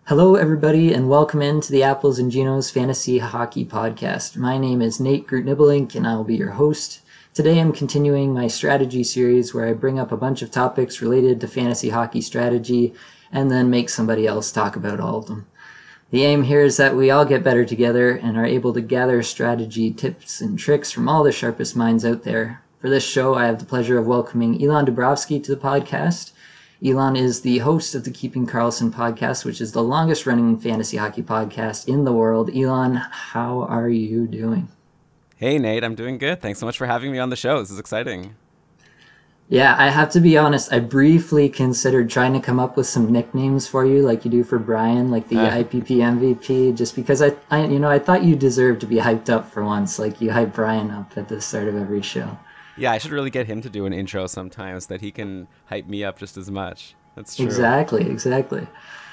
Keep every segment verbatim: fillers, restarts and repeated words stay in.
Hello, everybody, and welcome into the Apples and Ginos Fantasy Hockey Podcast. My name is Nate Groot-Nibelink, and I will be your host. Today I'm continuing my strategy series where I bring up a bunch of topics related to fantasy hockey strategy and then make somebody else talk about all of them. The aim here is that we all get better together and are able to gather strategy tips and tricks from all the sharpest minds out there. For this show, I have the pleasure of welcoming Elon Dubrovsky to the podcast. Elon is the host of the Keeping Karlsson podcast, which is the longest running fantasy hockey podcast in the world. Elon, how are you doing? Hey, Nate, I'm doing good. Thanks so much for having me on the show. This is exciting. Yeah, I have to be honest. I briefly considered trying to come up with some nicknames for you, like you do for Brian, like the uh, I P P M V P, just because I, I, you know, I thought you deserved to be hyped up for once, like you hype Brian up at the start of every show. Yeah, I should really get him to do an intro sometimes that he can hype me up just as much. That's true. Exactly, exactly.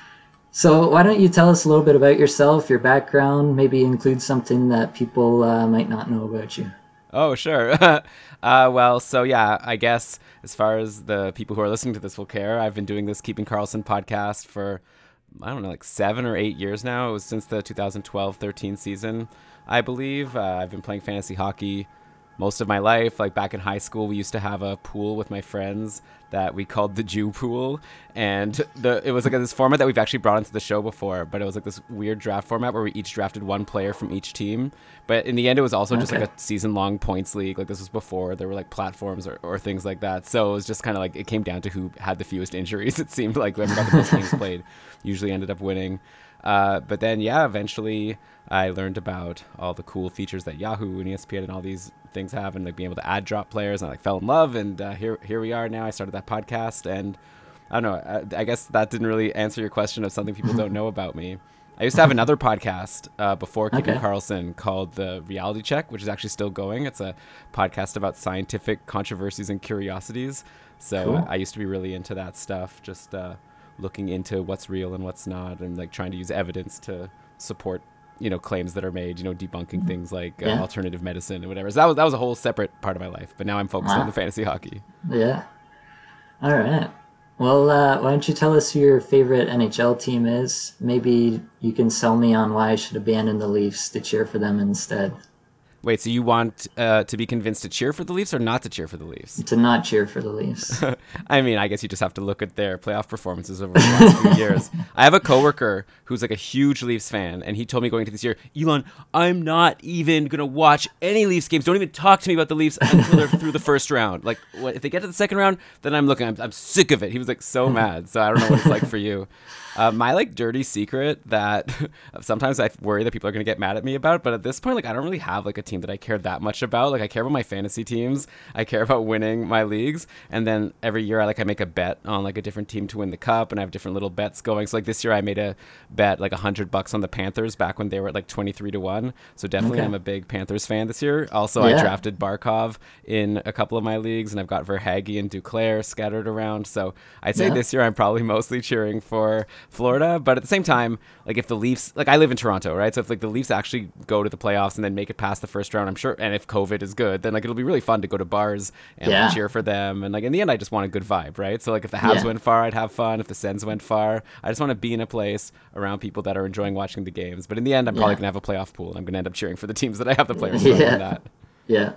So why don't you tell us a little bit about yourself, your background, maybe include something that people uh, might not know about you. Oh, sure. uh, well, so yeah, I guess as far as the people who are listening to this will care, I've been doing this Keeping Karlsson podcast for, I don't know, like seven or eight years now. It was since the two thousand twelve thirteen season, I believe. Uh, I've been playing fantasy hockey most of my life. Like back in high school, we used to have a pool with my friends that we called the Jew Pool, and the it was like this format that we've actually brought into the show before, but it was like this weird draft format where we each drafted one player from each team. But in the end, it was also just okay. like a season-long points league. Like this was before there were like platforms or, or things like that. So it was just kind of like it came down to who had the fewest injuries. It seemed like whoever got the most games played usually ended up winning. Uh, but then, yeah, eventually I learned about all the cool features that Yahoo and E S P N and all these things have, and like being able to add drop players, and I like, fell in love, and uh, here here we are now. I started that podcast, and I don't know, I, I guess that didn't really answer your question of something people don't know about me. I used to have another podcast uh, before Keeping okay. Karlsson called The Reality Check, which is actually still going. It's a podcast about scientific controversies and curiosities. So cool. I used to be really into that stuff, just uh, looking into what's real and what's not, and like trying to use evidence to support, you know, claims that are made, you know, debunking things like uh, yeah. alternative medicine and whatever. So that was that was a whole separate part of my life. But now I'm focused wow. on the fantasy hockey. Yeah. All right. Well, uh, why don't you tell us who your favorite N H L team is? Maybe you can sell me on why I should abandon the Leafs to cheer for them instead. Wait, so you want uh, to be convinced to cheer for the Leafs or not to cheer for the Leafs? To not cheer for the Leafs. I mean, I guess you just have to look at their playoff performances over the last few years. I have a coworker who's like a huge Leafs fan, and he told me going into this year, Elon, I'm not even going to watch any Leafs games. Don't even talk to me about the Leafs until they're through the first round. Like, what, if they get to the second round, then I'm looking. I'm, I'm sick of it. He was like so mad. So I don't know what it's like for you. Uh, my like dirty secret that sometimes I worry that people are going to get mad at me about, but at this point, like I don't really have like a team that I care that much about. Like I care about my fantasy teams. I care about winning my leagues. And then every year I like I make a bet on like a different team to win the cup, and I have different little bets going. So like this year I made a bet like a hundred bucks on the Panthers back when they were at like twenty-three to one. So definitely okay. I'm a big Panthers fan this year. Also, yeah. I drafted Barkov in a couple of my leagues, and I've got Verhaeghe and Duclair scattered around. So I'd say yeah. this year I'm probably mostly cheering for Florida, but at the same time, like if the Leafs, like I live in Toronto, right? So if like the Leafs actually go to the playoffs and then make it past the first round, I'm sure, and if COVID is good, then like it'll be really fun to go to bars and yeah. like, cheer for them. And like in the end, I just want a good vibe, right? So like if the Habs yeah. went far, I'd have fun. If the Sens went far, I just want to be in a place around people that are enjoying watching the games. But in the end, I'm probably yeah. gonna have a playoff pool, and I'm gonna end up cheering for the teams that I have the players from. Yeah. That. Yeah.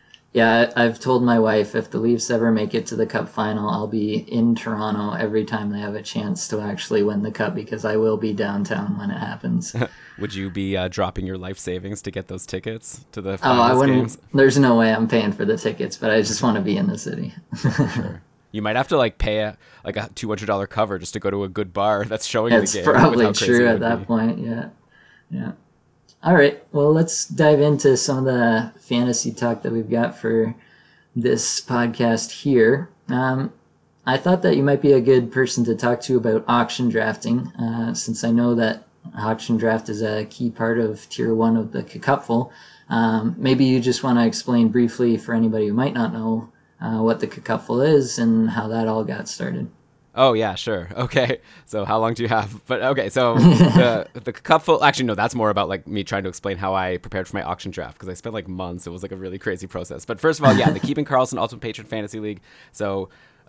Yeah, I've told my wife if the Leafs ever make it to the Cup final, I'll be in Toronto every time they have a chance to actually win the Cup, because I will be downtown when it happens. Would you be uh, dropping your life savings to get those tickets to the finals oh, I wouldn't, games? There's no way I'm paying for the tickets, but I just want to be in the city. Sure. You might have to like pay a like a two hundred dollars cover just to go to a good bar that's showing That's the game. That's probably true at that be. point, yeah. Yeah. All right, well, let's dive into some of the fantasy talk that we've got for this podcast here. Um, I thought that you might be a good person to talk to about auction drafting, uh, since I know that auction draft is a key part of tier one of the Cupful. Um, maybe you just want to explain briefly for anybody who might not know uh, what the Cupful is and how that all got started. Oh, yeah, sure. Okay. So how long do you have? But okay, so the the Cupful, actually, no, that's more about like me trying to explain how I prepared for my auction draft, because I spent like months. It was like a really crazy process. But first of all, yeah, the Keeping Karlsson Ultimate Patron Fantasy League. So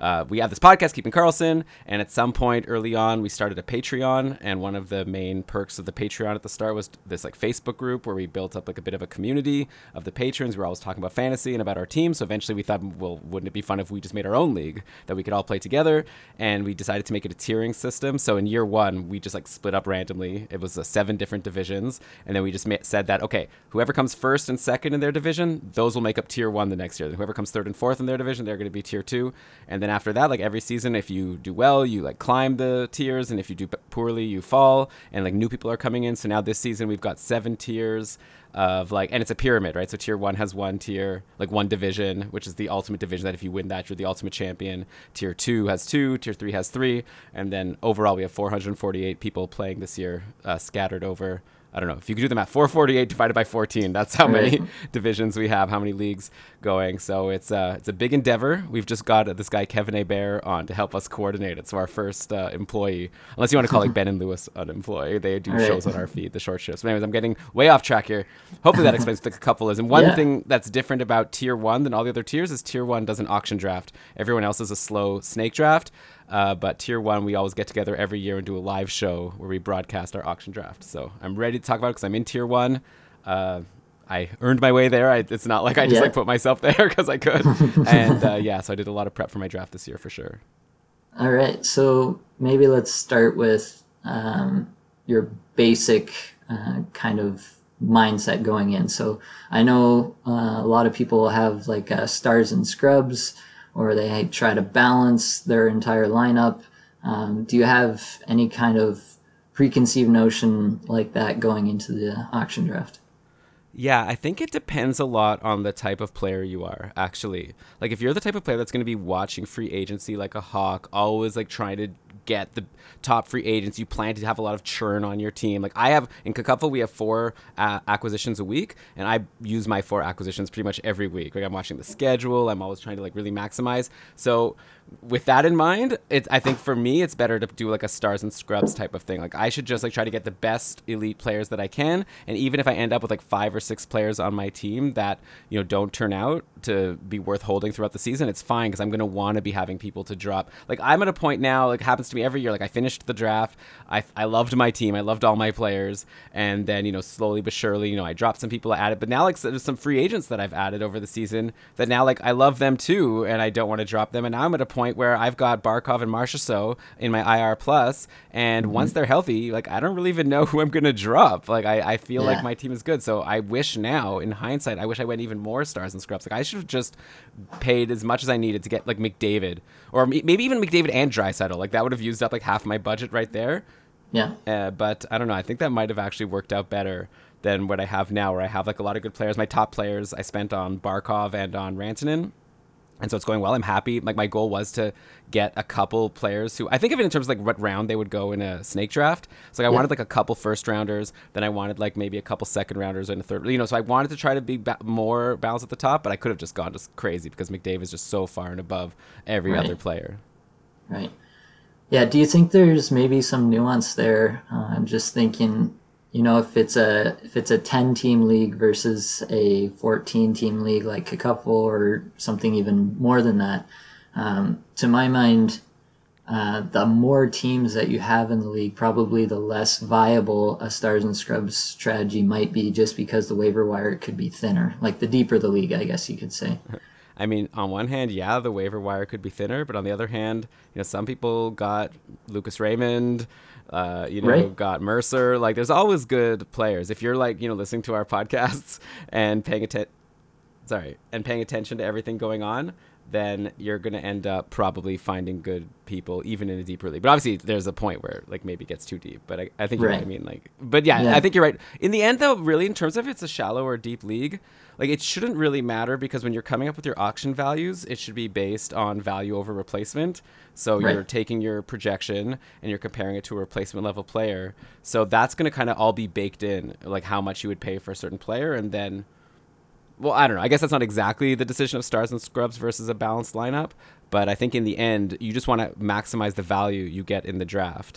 uh, we have this podcast, Keeping Karlsson, and at some point early on, we started a Patreon, and one of the main perks of the Patreon at the start was this like Facebook group where we built up like a bit of a community of the patrons. We were always talking about fantasy and about our team, so eventually we thought, well, wouldn't it be fun if we just made our own league that we could all play together? And we decided to make it a tiering system. So in year one, we just like split up randomly. It was uh, seven different divisions, and then we just ma- said that, okay, whoever comes first and second in their division, those will make up tier one the next year. Then whoever comes third and fourth in their division, they're going to be tier two. And then after that, like every season, if you do well, you like climb the tiers, and if you do p- poorly, you fall. And like new people are coming in. So now this season we've got seven tiers of like, and it's a pyramid, right? So tier one has one tier, like one division, which is the ultimate division that if you win that, you're the ultimate champion. Tier two has two, tier three has three. And then overall, we have four hundred forty-eight people playing this year, uh, scattered over, I don't know, if you could do the math, four forty-eight divided by fourteen, that's how many right. divisions we have, how many leagues going. So it's, uh, it's a big endeavor. We've just got this guy, Kevin Hebert, on to help us coordinate it. So our first uh, employee, unless you want to call like Ben and Lewis an employee, they do right. shows on our feed, the short shows. But anyways, I'm getting way off track here. Hopefully that explains what the couple is. And one yeah. thing that's different about tier one than all the other tiers is tier one does an auction draft. Everyone else is a slow snake draft. Uh, but tier one, we always get together every year and do a live show where we broadcast our auction draft. So I'm ready to talk about it because I'm in tier one. Uh, I earned my way there. I, it's not like I just yeah. like put myself there because I could. and uh, yeah, so I did a lot of prep for my draft this year for sure. All right. So maybe let's start with um, your basic uh, kind of mindset going in. So I know uh, a lot of people have like uh, stars and scrubs, or they try to balance their entire lineup. Um, do you have any kind of preconceived notion like that going into the auction draft? Yeah, I think it depends a lot on the type of player you are, actually. Like, if you're the type of player that's going to be watching free agency like a hawk, always, like, trying to get the top free agents, you plan to have a lot of churn on your team. Like, I have, in Kakupful, we have four uh, acquisitions a week, and I use my four acquisitions pretty much every week. Like, I'm watching the schedule. I'm always trying to, like, really maximize. So with that in mind, it, I think for me, it's better to do like a stars and scrubs type of thing. Like I should just like try to get the best elite players that I can. And even if I end up with like five or six players on my team that, you know, don't turn out to be worth holding throughout the season, it's fine because I'm going to want to be having people to drop. Like I'm at a point now, like it happens to me every year. Like I finished the draft. I, I loved my team. I loved all my players. And then, you know, slowly but surely, you know, I dropped some people I added, but now like there's some free agents that I've added over the season that now like I love them too. And I don't want to drop them. And now I'm at a point where I've got Barkov and Marchessault in my I R plus, and mm-hmm. once they're healthy, like I don't really even know who I'm gonna drop. Like I, I feel yeah. like my team is good. So I wish now, in hindsight, I wish I went even more stars and scrubs. Like I should have just paid as much as I needed to get like McDavid, or maybe even McDavid and Draisaitl. Like that would have used up like half my budget right there. Yeah. Uh, but I don't know. I think that might have actually worked out better than what I have now, where I have like a lot of good players. My top players I spent on Barkov and on Rantanen. And so it's going well. I'm happy. Like my goal was to get a couple players who I think of it in terms of like what round they would go in a snake draft. So like I yeah. wanted like a couple first rounders. Then I wanted like maybe a couple second rounders and a third. You know, so I wanted to try to be ba- more balanced at the top, but I could have just gone just crazy because McDavid is just so far and above every right. other player. Right. Yeah. Do you think there's maybe some nuance there? Uh, I'm just thinking. You know, if it's a if it's a ten team league versus a fourteen team league like Kakupful or something even more than that, um, to my mind, uh, the more teams that you have in the league, probably the less viable a stars and scrubs strategy might be, just because the waiver wire could be thinner. Like the deeper the league, I guess you could say. I mean, on one hand, yeah, the waiver wire could be thinner, but on the other hand, you know, some people got Lucas Raymond. Uh, you know, right. got Mercer. Like, there's always good players. If you're like, you know, listening to our podcasts and paying attention, sorry, and paying attention to everything going on, then you're going to end up probably finding good people, even in a deeper league. But obviously, there's a point where like maybe it gets too deep. But I, I think you're right. right. I mean, like, but yeah, yeah, I think you're right. In the end, though, really, in terms of if it's a shallow or deep league, like it shouldn't really matter, because when you're coming up with your auction values, it should be based on value over replacement. So right. you're taking your projection and you're comparing it to a replacement level player. So that's going to kind of all be baked in, like how much you would pay for a certain player. And then, well, I don't know. I guess that's not exactly the decision of stars and scrubs versus a balanced lineup. But I think in the end, you just want to maximize the value you get in the draft.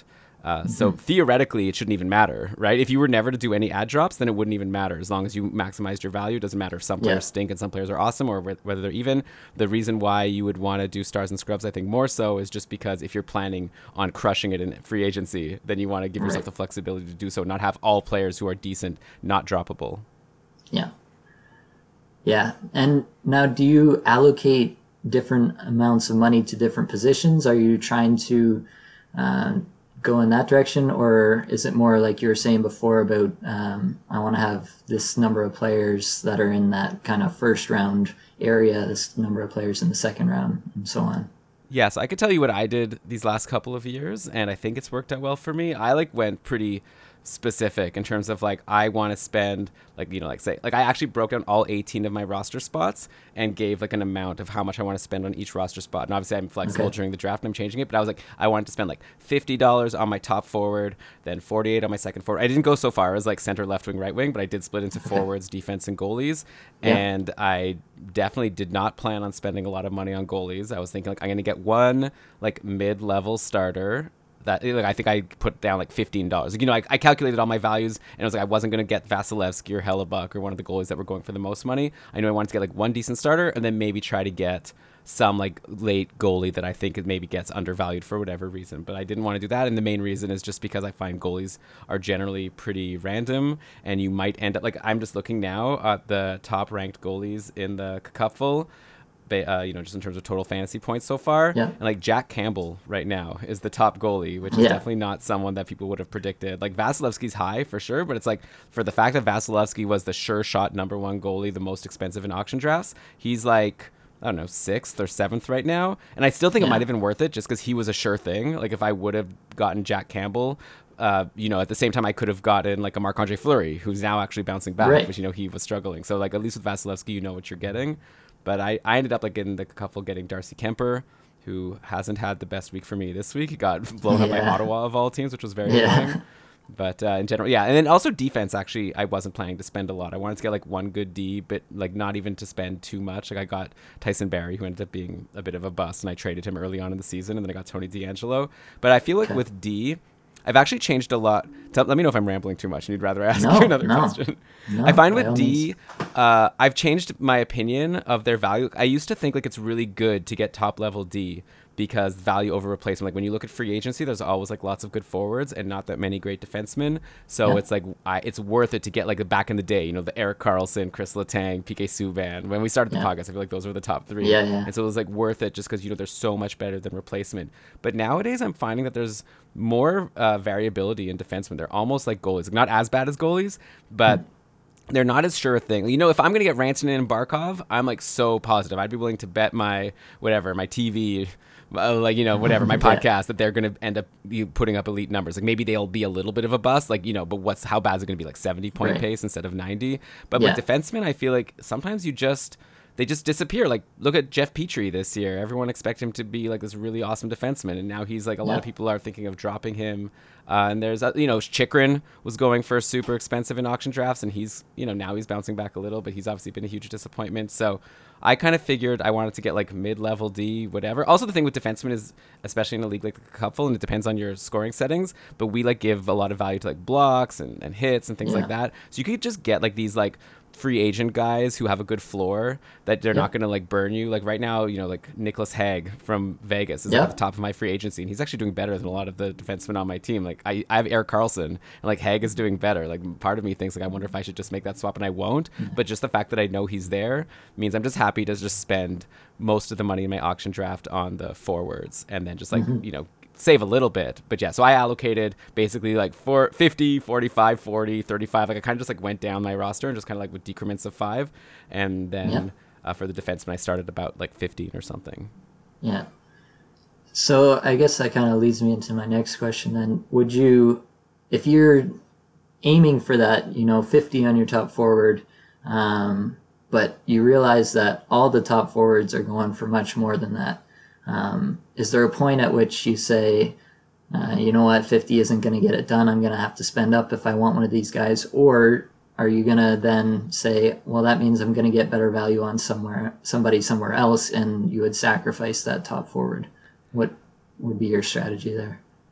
Uh, mm-hmm. So theoretically, it shouldn't even matter, right? If you were never to do any ad drops, then it wouldn't even matter. As long as you maximized your value, it doesn't matter if some players yeah. stink and some players are awesome, or wh- whether they're even. The reason why you would want to do stars and scrubs, I think more so, is just because if you're planning on crushing it in free agency, then you want to give right. yourself the flexibility to do so, not have all players who are decent not droppable. Yeah. Yeah. And now, do you allocate different amounts of money to different positions? Are you trying to uh, go in that direction, or is it more like you were saying before about um, I want to have this number of players that are in that kind of first round area, this number of players in the second round, and so on? Yes, I could tell you what I did these last couple of years, and I think it's worked out well for me. I like went pretty specific in terms of like I want to spend like you know like say like I actually broke down all eighteen of my roster spots and gave like an amount of how much I want to spend on each roster spot. And obviously I'm flexible okay. during the draft and I'm changing it, but I was like I wanted to spend like fifty dollars on my top forward, then forty-eight on my second forward. I didn't go so far as like center, left wing, right wing, but I did split into okay. forwards, defense, and goalies. Yeah. And I definitely did not plan on spending a lot of money on goalies. I was thinking like I'm going to get one like mid-level starter. That like I think I put down like fifteen dollars. Like, you know, I, I calculated all my values, and it was like I wasn't going to get Vasilevsky or Hellebuck or one of the goalies that were going for the most money. I knew I wanted to get like one decent starter, and then maybe try to get some like late goalie that I think it maybe gets undervalued for whatever reason. But I didn't want to do that, and the main reason is just because I find goalies are generally pretty random, and you might end up like I'm just looking now at the top ranked goalies in the cupful. Uh, you know, just in terms of total fantasy points so far. Yeah. And like Jack Campbell right now is the top goalie, which is yeah. definitely not someone that people would have predicted. Like Vasilevsky's high for sure, but it's like for the fact that Vasilevsky was the sure shot number one goalie, the most expensive in auction drafts, he's like, I don't know, sixth or seventh right now. And I still think yeah. it might have been worth it just because he was a sure thing. Like if I would have gotten Jack Campbell, uh, you know, at the same time I could have gotten like a Marc-Andre Fleury, who's now actually bouncing back, right. but you know, he was struggling. So like at least with Vasilevsky, you know what you're getting. But I, I ended up like in the couple getting Darcy Kemper, who hasn't had the best week for me this week. He got blown yeah. up by Ottawa of all teams, which was very yeah. annoying. But uh, in general, yeah. And then also defense, actually, I wasn't planning to spend a lot. I wanted to get like one good D, but like not even to spend too much. Like I got Tyson Barrie, who ended up being a bit of a bust, and I traded him early on in the season, and then I got Tony DeAngelo. But I feel like okay. with D, I've actually changed a lot. Tell, let me know if I'm rambling too much and you'd rather ask no, you another no. question. No, I find with D, uh, I've changed my opinion of their value. I used to think like it's really good to get top level D because value over replacement. Like when you look at free agency, there's always like lots of good forwards and not that many great defensemen. So yeah. it's like I, it's worth it to get like back in the day, you know, the Erik Karlsson, Chris Letang, P K Subban. When we started the yeah. podcast, I feel like those were the top three. Yeah, yeah. And so it was like worth it just because, you know, they're so much better than replacement. But nowadays I'm finding that there's more uh, variability in defensemen. They're almost like goalies. Not as bad as goalies, but mm. they're not as sure a thing. You know, if I'm going to get Rantanen and Barkov, I'm like so positive. I'd be willing to bet my, whatever, my T V, uh, like, you know, whatever, my podcast, yeah. that they're going to end up you putting up elite numbers. Like maybe they'll be a little bit of a bust, like, you know, but what's, how bad is it going to be? Like seventy point right. pace instead of ninety. But yeah. with defensemen, I feel like sometimes you just, they just disappear. Like look at Jeff Petrie this year. Everyone expected him to be like this really awesome defenseman. And now he's like, a yeah. lot of people are thinking of dropping him. Uh, and there's, uh, you know, Chychrun was going for super expensive in auction drafts, and he's, you know, now he's bouncing back a little, but he's obviously been a huge disappointment. So I kind of figured I wanted to get like mid-level D, whatever. Also, the thing with defensemen is, especially in a league like the Cupful, and it depends on your scoring settings, but we like give a lot of value to like blocks and, and hits and things yeah. like that. So you could just get like these like free agent guys who have a good floor that they're yep. not going to like burn you. Like right now, you know, like Nicholas Hague from Vegas is yep. at the top of my free agency, and he's actually doing better than a lot of the defensemen on my team. Like I, I have Erik Karlsson, and like Hague is doing better. Like part of me thinks like I wonder if I should just make that swap, and I won't. Mm-hmm. But just the fact that I know he's there means I'm just happy to just spend most of the money in my auction draft on the forwards, and then just like mm-hmm. you know, save a little bit. But yeah, so I allocated basically like for fifty, forty-five, forty, thirty-five. Like I kind of just like went down my roster and just kind of like with decrements of five. And then yeah. uh, for the defenseman, I started about like fifteen or something. Yeah. So I guess that kind of leads me into my next question then. Would you, if you're aiming for that, you know, fifty on your top forward, um, but you realize that all the top forwards are going for much more than that, Um, is there a point at which you say, uh, you know what, fifty isn't going to get it done, I'm going to have to spend up if I want one of these guys? Or are you going to then say, well, that means I'm going to get better value on somewhere, somebody somewhere else, and you would sacrifice that top forward? What would be your strategy there?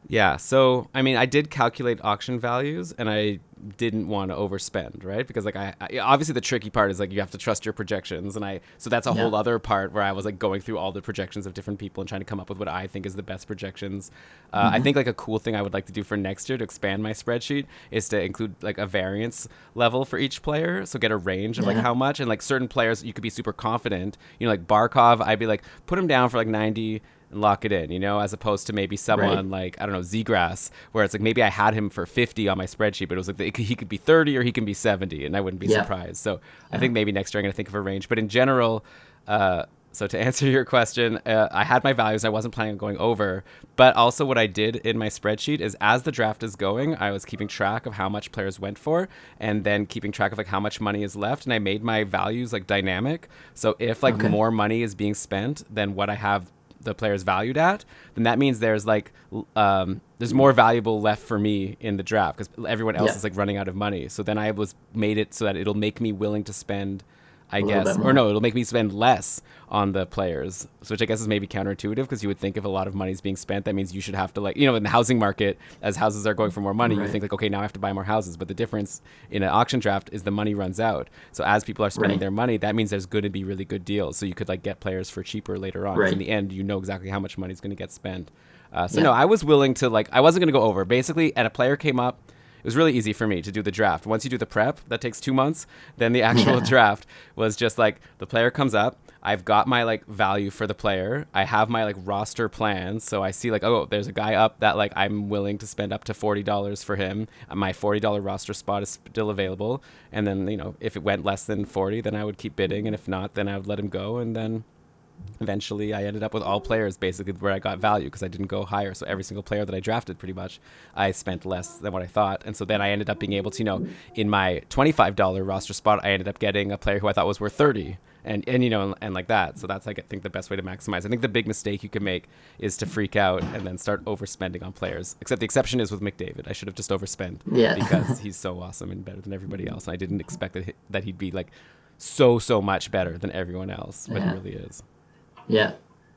Yeah, so I mean, I did calculate auction values, and I didn't want to overspend, right? Because like I, I obviously the tricky part is like you have to trust your projections, and I so that's a Yeah. whole other part where I was like going through all the projections of different people and trying to come up with what I think is the best projections. Uh, I think like a cool thing I would like to do for next year to expand my spreadsheet is to include like a variance level for each player, so get a range of like Yeah. how much, and like certain players you could be super confident, you know, like Barkov, I'd be like put him down for like ninety. And lock it in, you know, as opposed to maybe someone Right. like, I don't know, Zegras, where it's like maybe I had him for fifty on my spreadsheet, but it was like it could, he could be thirty or he can be seventy, and I wouldn't be Yeah. surprised. So I Yeah. think maybe next year I'm going to think of a range. But in general, uh, so to answer your question, uh, I had my values. I wasn't planning on going over. But also what I did in my spreadsheet is as the draft is going, I was keeping track of how much players went for and then keeping track of like how much money is left. And I made my values like dynamic. So if like Okay. more money is being spent than what I have the player's valued at, then that means there's like um, there's more valuable left for me in the draft because everyone else Yeah. is like running out of money. So then I was made it so that it'll make me willing to spend, I A little guess, bit or more. no, it'll make me spend less on the players, so which I guess is maybe counterintuitive because you would think if a lot of money is being spent, that means you should have to like, you know, in the housing market, as houses are going for more money, Right. you think like, okay, now I have to buy more houses. But the difference in an auction draft is the money runs out. So as people are spending Right. their money, that means there's going to be really good deals. So you could like get players for cheaper later on. 'Cause Right. in the end, you know exactly how much money is going to get spent. Uh, so Yeah. no, I was willing to like, I wasn't going to go over. Basically, and a player came up. It was really easy for me to do the draft. Once you do the prep, that takes two months. Then the actual Yeah. draft was just like the player comes up. I've got my like value for the player. I have my like roster plans. So I see like, oh, there's a guy up that like I'm willing to spend up to forty dollars for him. Uh, My forty dollars roster spot is still available. And then, you know, if it went less than forty, then I would keep bidding. And if not, then I would let him go. And then eventually I ended up with all players basically where I got value because I didn't go higher. So every single player that I drafted pretty much I spent less than what I thought. And so then I ended up being able to, you know, in my twenty-five dollars roster spot, I ended up getting a player who I thought was worth thirty. And, and you know, and, and like that. So that's, like, I think, the best way to maximize. I think the big mistake you can make is to freak out and then start overspending on players. Except the exception is with McDavid. I should have just overspent Yeah. because he's so awesome and better than everybody else. And I didn't expect that, he, that he'd be, like, so, so much better than everyone else. But Yeah. he really is. Yeah.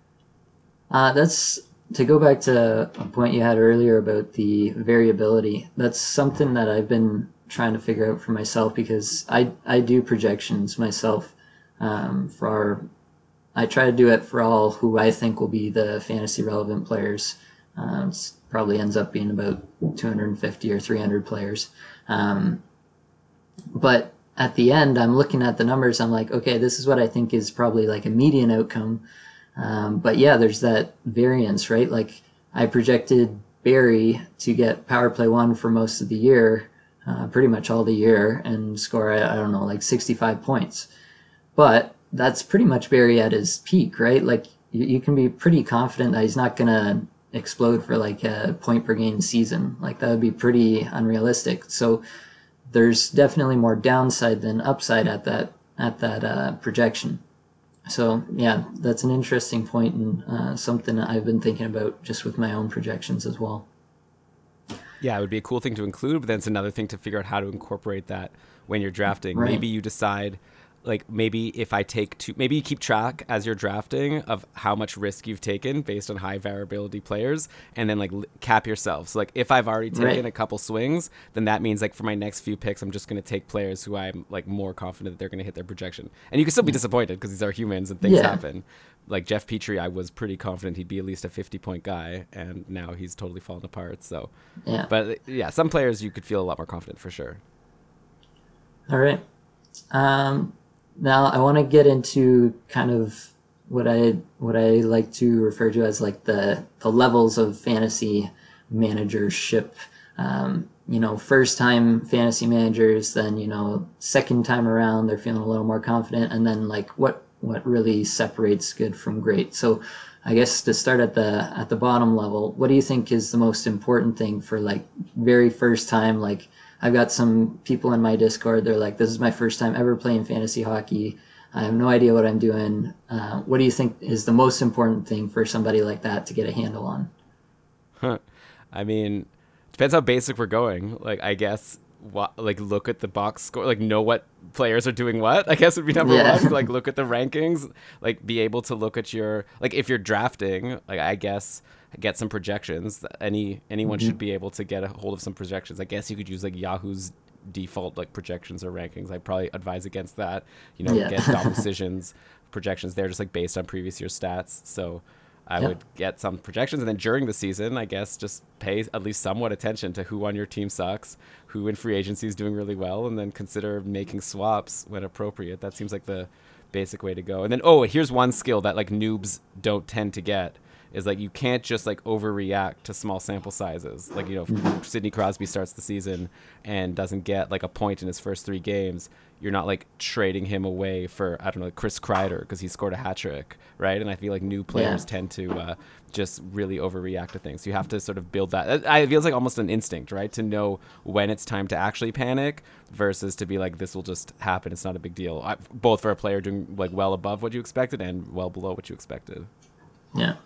Uh, that's to go back to a point you had earlier about the variability. That's something that I've been trying to figure out for myself because I, I do projections myself um, for our, I try to do it for all who I think will be the fantasy relevant players. Um, it probably ends up being about two hundred fifty or three hundred players. Um, but at the end, I'm looking at the numbers. I'm like, okay, this is what I think is probably like a median outcome. Um, but yeah, there's that variance, right? Like I projected Barry to get power play one for most of the year, uh, pretty much all the year, and score, I, I don't know, like sixty-five points. But that's pretty much Barry at his peak, right? Like you, you can be pretty confident that he's not going to explode for like a point per game season. Like that would be pretty unrealistic. So there's definitely more downside than upside at that at that uh, projection. So yeah, that's an interesting point and uh, something that I've been thinking about just with my own projections as well. Yeah, it would be a cool thing to include, but then it's another thing to figure out how to incorporate that when you're drafting. Right. Maybe you decide, like, maybe if I take two, maybe you keep track as you're drafting of how much risk you've taken based on high variability players, and then like l- cap yourself. So like, if I've already taken Right. a couple swings, then that means like for my next few picks, I'm just going to take players who I'm like more confident that they're going to hit their projection. And you can still be disappointed because these are humans and things Yeah. happen. Like Jeff Petrie, I was pretty confident he'd be at least a fifty point guy, and now he's totally fallen apart. So. Yeah. But yeah, some players you could feel a lot more confident for sure. All right. Um, now I want to get into kind of what I what I like to refer to as like the the levels of fantasy managership. Um, you know, first time fantasy managers, then you know, second time around they're feeling a little more confident, and then like what what really separates good from great. So I guess to start at the at the bottom level, what do you think is the most important thing for like very first time? Like I've got some people in my Discord, they're like, this is my first time ever playing fantasy hockey. I have no idea what I'm doing. Uh, what do you think is the most important thing for somebody like that to get a handle on? Huh. I mean, depends how basic we're going. Like, I guess, what, like, look at the box score, like, know what players are doing what, I guess would be number Yeah. one. Like, look at the rankings, like, be able to look at your, like, if you're drafting, like, I guess, get some projections. Any anyone Mm-hmm. should be able to get a hold of some projections. I guess you could use like Yahoo's default like projections or rankings. I'd probably advise against that. You know, Yeah. get Dom Decisions projections. They're just like based on previous year stats. So I Yep. would get some projections, and then during the season, I guess just pay at least somewhat attention to who on your team sucks, who in free agency is doing really well, and then consider making swaps when appropriate. That seems like the basic way to go. And then, oh, here's one skill that like noobs don't tend to get is like you can't just like overreact to small sample sizes. Like, you know, if Sidney Crosby starts the season and doesn't get like a point in his first three games, you're not like trading him away for, I don't know, like Chris Kreider because he scored a hat trick, right? And I feel like new players Yeah. tend to uh, just really overreact to things. So you have to sort of build that. I- It feels like almost an instinct, right? To know when it's time to actually panic versus to be like, this will just happen. It's not a big deal. I, both for a player doing like well above what you expected and well below what you expected. Yeah.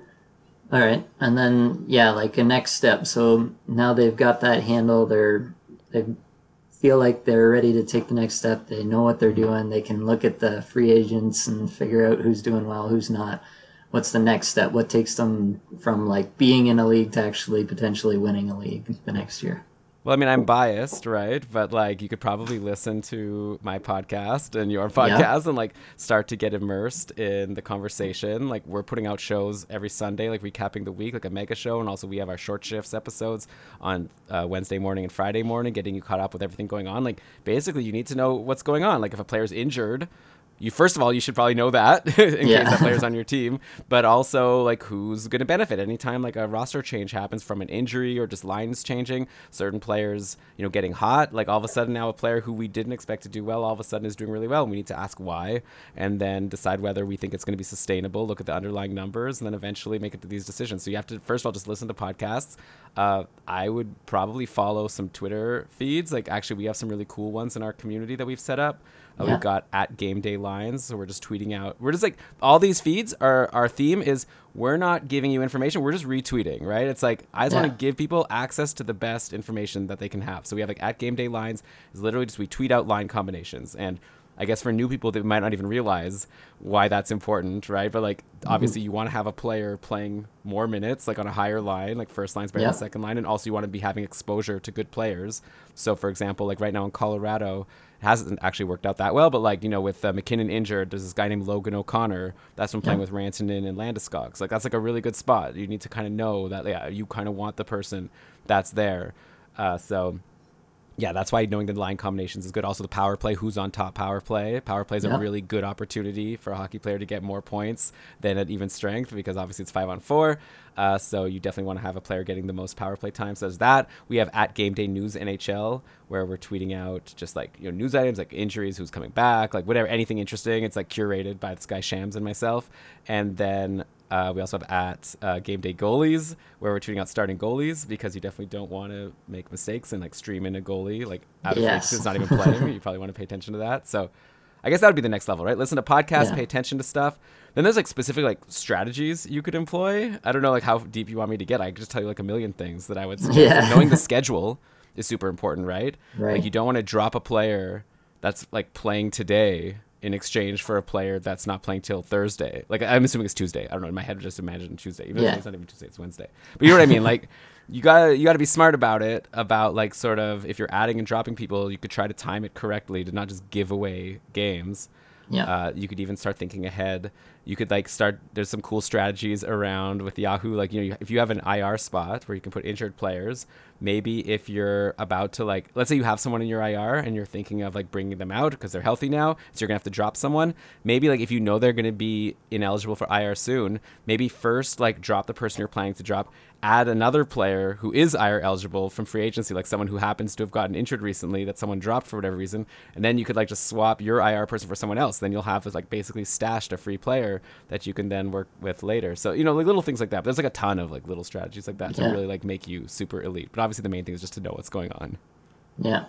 All right. And then, yeah, like a next step. So now they've got that handle. They're, they feel like they're ready to take the next step. They know what they're doing. They can look at the free agents and figure out who's doing well, who's not. What's the next step? What takes them from like being in a league to actually potentially winning a league the next year? Well, I mean, I'm biased, right? But like, you could probably listen to my podcast and your podcast Yeah. and like start to get immersed in the conversation. Like, we're putting out shows every Sunday, like recapping the week, like a mega show. And also we have our short shifts episodes on uh, Wednesday morning and Friday morning, getting you caught up with everything going on. Like, basically you need to know what's going on. Like, if a player's injured, you first of all, you should probably know that in Yeah. case that player's on your team, but also like who's going to benefit anytime like a roster change happens from an injury or just lines changing, certain players, you know, getting hot. Like all of a sudden now a player who we didn't expect to do well, all of a sudden is doing really well. And we need to ask why, and then decide whether we think it's going to be sustainable, look at the underlying numbers, and then eventually make it to these decisions. So you have to, first of all, just listen to podcasts. Uh, I would probably follow some Twitter feeds. Like actually we have some really cool ones in our community that we've set up. Uh, Yeah. We've got at Game Day Lines, so we're just tweeting out. We're just like, all these feeds are, our theme is we're not giving you information, we're just retweeting, right? It's like, I just Yeah. want to give people access to the best information that they can have. So we have like at Game Day Lines is literally just we tweet out line combinations. And I guess for new people, they might not even realize why that's important, right? But like, obviously you want to have a player playing more minutes, like on a higher line, like first line's better Yeah. than second line. And also you want to be having exposure to good players. So for example, like right now in Colorado, it hasn't actually worked out that well, but like, you know, with uh, McKinnon injured, there's this guy named Logan O'Connor that's been playing Yeah. with Rantanen and Landeskog. So, like, that's like a really good spot. You need to kind of know that, yeah, you kind of want the person that's there. Uh, so yeah, that's why knowing the line combinations is good. Also, the power play, who's on top power play. Power play is Yeah. a really good opportunity for a hockey player to get more points than at even strength, because obviously it's five on four. Uh, so you definitely want to have a player getting the most power play time. So there's that. We have at Game Day News N H L, where we're tweeting out just like, you know, news items like injuries, who's coming back, like whatever, anything interesting. It's like curated by this guy Shams and myself. And then Uh, we also have at uh, Game Day Goalies, where we're tweeting out starting goalies, because you definitely don't want to make mistakes and like stream in a goalie like out of Yes. yes. It's not even playing. You probably want to pay attention to that. So I guess that would be the next level, right? Listen to podcasts, Yeah. pay attention to stuff. Then there's like specific like strategies you could employ. I don't know like how deep you want me to get. I could just tell you like a million things that I would suggest. Yeah. Like, knowing the schedule is super important, right? Right. Like you don't want to drop a player that's like playing today in exchange for a player that's not playing till Thursday. Like, I'm assuming it's Tuesday. I don't know. In my head, I just imagine Tuesday. Even Yeah. though it's not even Tuesday, it's Wednesday. But you know what I mean? Like, you gotta you gotta be smart about it. About like sort of if you're adding and dropping people, you could try to time it correctly to not just give away games. Yeah. Uh, you could even start thinking ahead. You could like start. There's some cool strategies around with Yahoo. Like, you know, if you have an I R spot where you can put injured players, maybe if you're about to like, let's say you have someone in your I R and you're thinking of like bringing them out because they're healthy now, so you're gonna have to drop someone. Maybe like if you know they're gonna be ineligible for I R soon, maybe first like drop the person you're planning to drop. Add another player who is I R eligible from free agency, like someone who happens to have gotten injured recently that someone dropped for whatever reason, and then you could like just swap your I R person for someone else. Then you'll have this like basically stashed a free player that you can then work with later. So, you know, like little things like that. But there's like a ton of like little strategies like that to Yeah. really like make you super elite. But obviously the main thing is just to know what's going on. Yeah.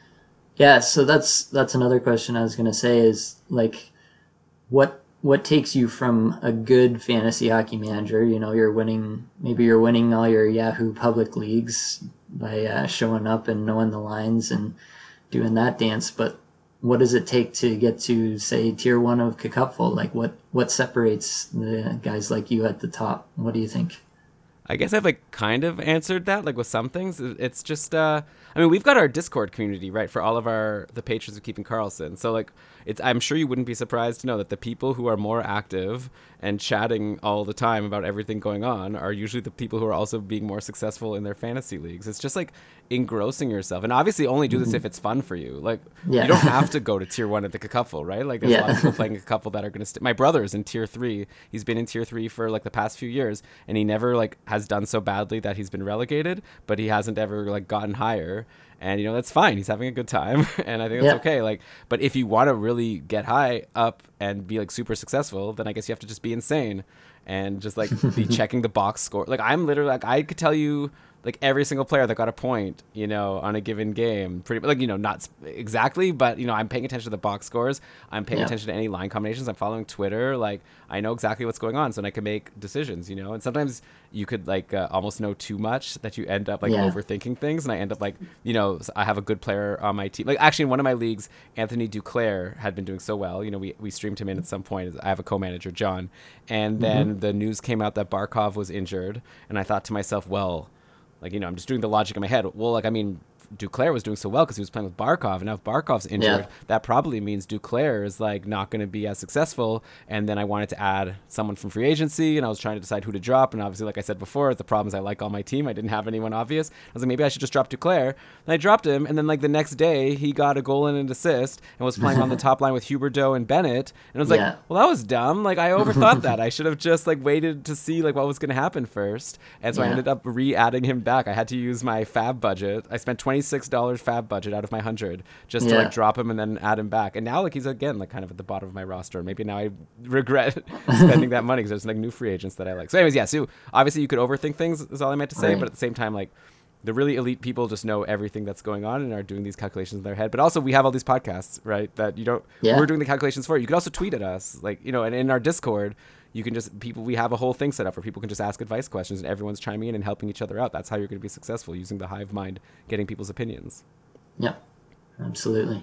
Yeah, so that's that's another question I was going to say is like what what takes you from a good fantasy hockey manager, you know, you're winning maybe you're winning all your Yahoo public leagues by uh, showing up and knowing the lines and doing that dance, but what does it take to get to say tier one of Cupful? Like what what separates the guys like you at the top? What do you think? I guess I've like kind of answered that, like with some things. It's just, uh, I mean, we've got our Discord community, right, for all of our the patrons of Keeping Karlsson. So like, it's I'm sure you wouldn't be surprised to know that the people who are more active and chatting all the time about everything going on are usually the people who are also being more successful in their fantasy leagues. It's just like engrossing yourself, and obviously only do this mm-hmm. if it's fun for you. Like, yeah. you don't have to go to tier one at the Cacuffle, right? Like, there's yeah. a lot of people playing a Cacuffle that are going to. St- My brother's in tier three. He's been in tier three for like the past few years, and he never like has done so badly that he's been relegated, but he hasn't ever like gotten higher. And, you know, that's fine. He's having a good time. And I think that's yeah. okay. Like, but if you want to really get high up and be like super successful, then I guess you have to just be insane and just like be checking the box score. Like, I'm literally like, I could tell you like every single player that got a point, you know, on a given game, pretty like, you know, not exactly, but, you know, I'm paying attention to the box scores. I'm paying yeah. attention to any line combinations. I'm following Twitter. Like, I know exactly what's going on, so then I can make decisions, you know, and sometimes you could like uh, almost know too much that you end up like yeah. overthinking things. And I end up like, you know, I have a good player on my team. Like, actually in one of my leagues, Anthony Duclair had been doing so well. You know, we, we streamed him in at some point. I have a co-manager, John. And then mm-hmm. the news came out that Barkov was injured. And I thought to myself, well, like, you know, I'm just doing the logic in my head. Well, like, I mean, Duclair was doing so well because he was playing with Barkov, and now if Barkov's injured, yeah. that probably means Duclair is like not going to be as successful. And then I wanted to add someone from free agency, and I was trying to decide who to drop. And obviously, like I said before, the problem is I like all my team. I didn't have anyone obvious. I was like, maybe I should just drop Duclair. And I dropped him, and then like the next day, he got a goal and an assist, and was playing on the top line with Huberdeau and Bennett. And I was like, yeah. well, that was dumb. Like, I overthought that. I should have just like waited to see like what was going to happen first. And so yeah. I ended up re-adding him back. I had to use my fab budget. I spent twenty-six dollars fab budget out of my hundred just yeah. to like drop him and then add him back. And now like he's again like kind of at the bottom of my roster. Maybe now I regret spending that money because there's like new free agents that I like. So anyways, yeah, so obviously you could overthink things is all I meant to say, right. but at the same time, like the really elite people just know everything that's going on and are doing these calculations in their head. But also we have all these podcasts, right, that you don't yeah. we're doing the calculations for you. You could also tweet at us, like, you know, and in our Discord you can just people we have a whole thing set up where people can just ask advice questions and everyone's chiming in and helping each other out. That's how you're going to be successful, using the hive mind, getting people's opinions. Yeah, absolutely.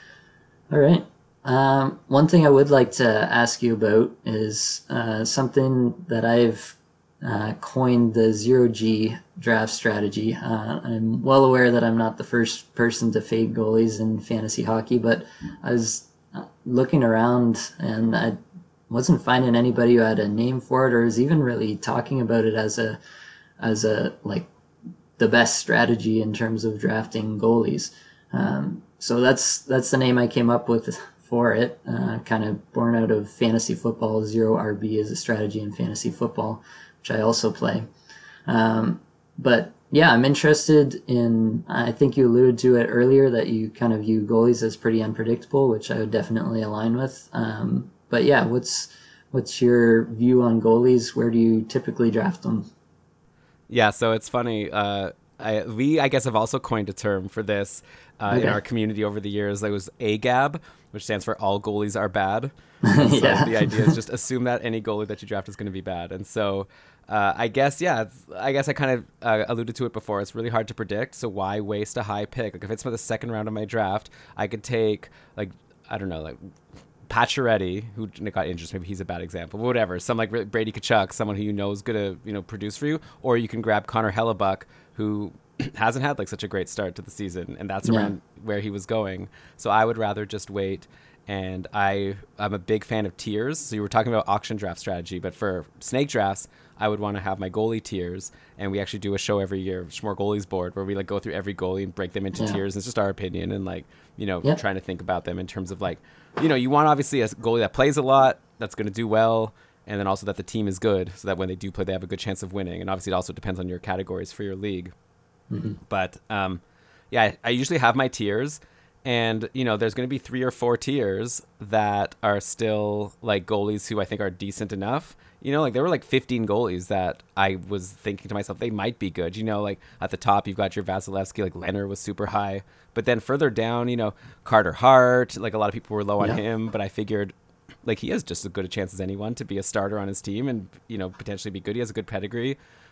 All right. Um, one thing I would like to ask you about is uh, something that I've uh, coined the zero G draft strategy. Uh, I'm well aware that I'm not the first person to fade goalies in fantasy hockey, but I was looking around and I wasn't finding anybody who had a name for it or was even really talking about it as a, as a, like, the best strategy in terms of drafting goalies. Um, so that's that's the name I came up with for it, uh, kind of born out of fantasy football. Zero R B is a strategy in fantasy football, which I also play. Um, but yeah, I'm interested in, I think you alluded to it earlier, that you kind of view goalies as pretty unpredictable, which I would definitely align with. Um, but yeah, what's what's your view on goalies? Where do you typically draft them? Yeah, so it's funny. Uh, I, we, I guess, have also coined a term for this uh, okay. in our community over the years. It was A G A B, which stands for all goalies are bad. And so yeah. the idea is just assume that any goalie that you draft is going to be bad. And so uh, I guess, yeah, it's, I guess I kind of uh, alluded to it before. It's really hard to predict. So why waste a high pick? Like if it's for the second round of my draft, I could take, like, I don't know, like Pacioretty, who got injured, maybe he's a bad example, but whatever. Some like Brady Tkachuk, someone who you know is going to, you know, produce for you. Or you can grab Connor Hellebuck, who hasn't had like such a great start to the season, and that's yeah. around where he was going. So I would rather just wait. And I, I'm a big fan of tiers. So you were talking about auction draft strategy, but for snake drafts, I would want to have my goalie tiers. And we actually do a show every year, Schmore Goalies Board, where we like go through every goalie and break them into yeah. tiers. It's just our opinion and like, you know, yeah. trying to think about them in terms of like, you know, you want obviously a goalie that plays a lot, that's going to do well, and then also that the team is good, so that when they do play, they have a good chance of winning. And obviously it also depends on your categories for your league. Mm-hmm. But um, yeah, I, I usually have my tiers, and you know, there's going to be three or four tiers that are still like goalies who I think are decent enough. You know, like there were like fifteen goalies that I was thinking to myself, they might be good. You know, like at the top, you've got your Vasilevsky, like Leonard was super high. But then further down, you know, Carter Hart, like a lot of people were low on yeah. him, but I figured like he has just as good a chance as anyone to be a starter on his team and, you know, potentially be good. He has a good pedigree.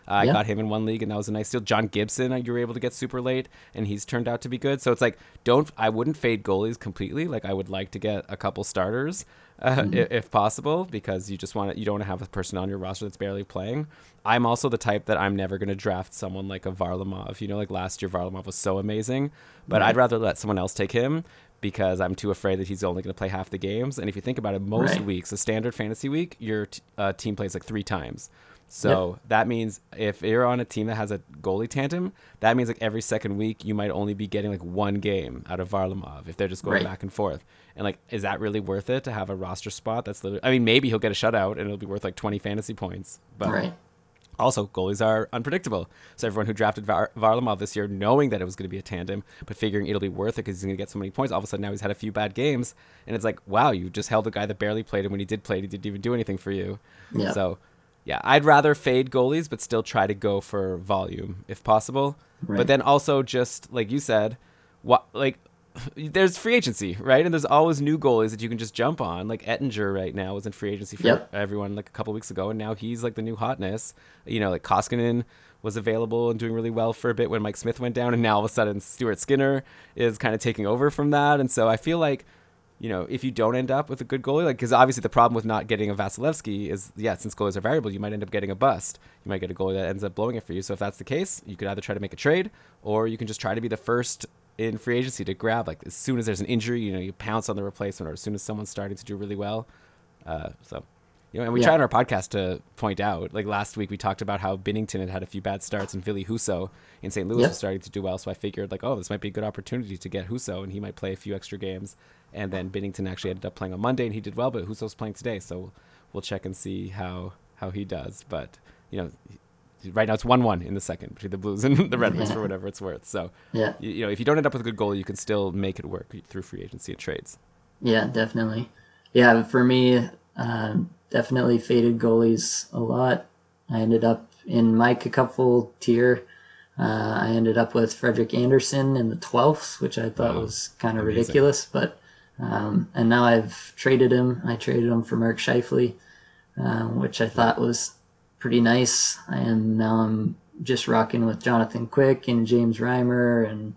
Uh, I Yeah. got him in one league, and that was a nice deal. John Gibson, uh, you were able to get super late, and he's turned out to be good. So it's like, don't I wouldn't fade goalies completely. Like I would like to get a couple starters uh, Mm-hmm. if, if possible, because you just want to, you don't want to have a person on your roster that's barely playing. I'm also the type that I'm never going to draft someone like a Varlamov. You know, like last year Varlamov was so amazing, but Right. I'd rather let someone else take him because I'm too afraid that he's only going to play half the games. And if you think about it, most Right. weeks, a standard fantasy week, your t- uh, team plays like three times. So yep. that means if you're on a team that has a goalie tandem, that means like every second week you might only be getting like one game out of Varlamov if they're just going Right. back and forth. And like, is that really worth it to have a roster spot? That's literally, I mean, maybe he'll get a shutout and it'll be worth like twenty fantasy points. But Right. also, goalies are unpredictable. So everyone who drafted Var- Varlamov this year, knowing that it was going to be a tandem, but figuring it'll be worth it because he's going to get so many points, all of a sudden now he's had a few bad games. And it's like, wow, you just held a guy that barely played, and when he did play, he didn't even do anything for you. Yeah. So, yeah, I'd rather fade goalies, but still try to go for volume if possible. Right. But then also just, like you said, what like... there's free agency, right? And there's always new goalies that you can just jump on. Like Ettinger right now was in free agency for Yep. everyone like a couple weeks ago, and now he's like the new hotness. You know, like Koskinen was available and doing really well for a bit when Mike Smith went down, and now all of a sudden Stuart Skinner is kind of taking over from that. And so I feel like, you know, if you don't end up with a good goalie, like, because obviously the problem with not getting a Vasilevsky is, yeah, since goalies are variable, you might end up getting a bust. You might get a goalie that ends up blowing it for you. So if that's the case, you could either try to make a trade, or you can just try to be the first in free agency to grab, like as soon as there's an injury, you know, you pounce on the replacement, or as soon as someone's starting to do really well. Uh, so, you know, and we Yeah. tried on our podcast to point out, like last week we talked about how Binnington had had a few bad starts, and Ville Husso in Saint Louis Yep. was starting to do well. So I figured like, oh, this might be a good opportunity to get Husso, and he might play a few extra games. And then Binnington actually ended up playing on Monday, and he did well, but Husso's playing today, so we'll check and see how how he does. But you know, right now it's one one in the second between the Blues and the Red Wings for whatever it's worth. So, Yeah. you, you know, if you don't end up with a good goal, you can still make it work through free agency and trades. Yeah, definitely. Yeah, for me, um, definitely faded goalies a lot. I ended up in my couple tier. Uh, I ended up with Frederick Anderson in the twelfth, which I thought Wow. was kind of Amazing. ridiculous. But um, and now I've traded him. I traded him for Mark Scheifele, um, which I thought was pretty nice. And now I'm just rocking with Jonathan Quick and James Reimer, and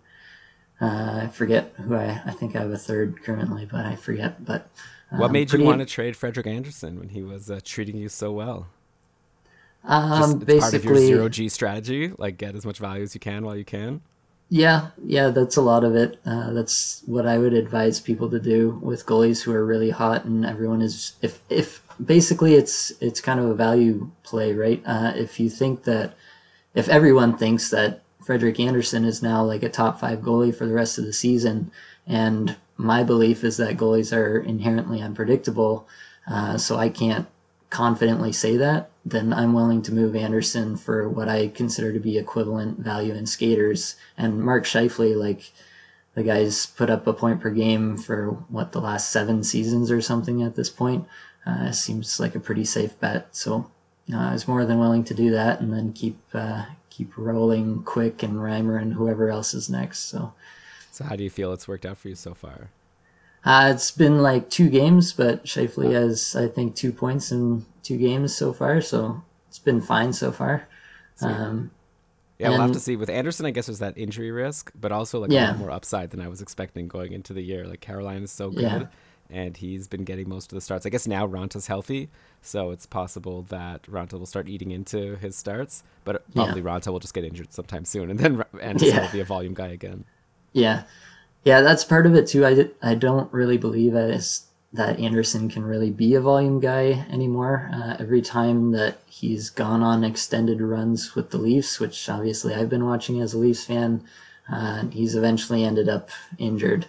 uh, I forget who I. I think I have a third currently, but I forget. But um, What made pretty, you want to trade Frederick Anderson when he was uh, treating you so well? Um, Just, it's basically, part of your zero G strategy, like get as much value as you can while you can. Yeah, yeah, that's a lot of it. Uh, that's what I would advise people to do with goalies who are really hot, and everyone is. If if basically it's it's kind of a value play, right? Uh, if you think that if everyone thinks that Frederick Anderson is now like a top five goalie for the rest of the season, and my belief is that goalies are inherently unpredictable, uh, so I can't confidently say that, then I'm willing to move Anderson for what I consider to be equivalent value in skaters. And Mark Scheifele, like, the guy's put up a point per game for what, the last seven seasons or something at this point. Uh, seems like a pretty safe bet. So uh, I was more than willing to do that, and then keep uh, keep rolling Quick and Reimer and whoever else is next. So. So how do you feel it's worked out for you so far? Uh, it's been like two games, but Scheifele has, I think, two points in two games so far, so it's been fine so far. Um, Yeah, we'll have and- to see. With Anderson, I guess there's that injury risk, but also like a Yeah. lot more upside than I was expecting going into the year. Like Caroline is so good, Yeah. and he's been getting most of the starts. I guess now Ranta's healthy, so it's possible that Ranta will start eating into his starts, but probably Ranta will just get injured sometime soon, and then Ra- Anderson Yeah. will be a volume guy again. Yeah. Yeah, that's part of it too. I, I don't really believe as that Anderson can really be a volume guy anymore. Uh, every time that he's gone on extended runs with the Leafs, which obviously I've been watching as a Leafs fan, uh, he's eventually ended up injured.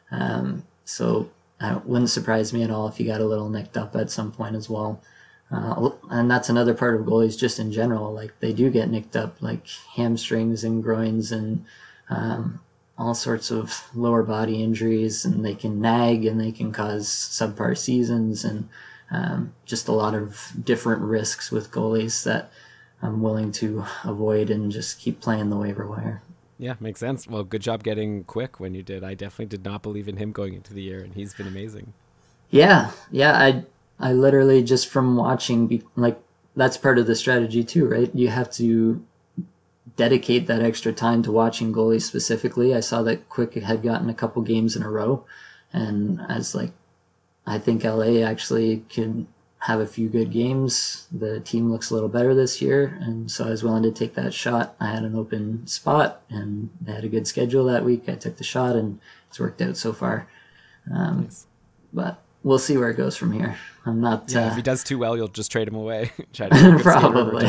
Um, so uh, it wouldn't surprise me at all if he got a little nicked up at some point as well. Uh, and that's another part of goalies just in general. Like, they do get nicked up, like hamstrings and groins and um, all sorts of lower body injuries, and they can nag and they can cause subpar seasons, and um, just a lot of different risks with goalies that I'm willing to avoid and just keep playing the waiver wire. Yeah, makes sense. Well, good job getting Quick when you did. I definitely did not believe in him going into the year, and he's been amazing. Yeah, yeah, I I literally just from watching, be, like that's part of the strategy too, right? You have to dedicate that extra time to watching goalies specifically. I saw that Quick had gotten a couple games in a row, and I was like, I think L A actually can have a few good games. The team looks a little better this year, and so I was willing to take that shot. I had an open spot, and they had a good schedule that week. I took the shot, and it's worked out so far. Um, nice. But we'll see where it goes from here. I'm not. Yeah, uh, if he does too well, you'll just trade him away. Try to probably.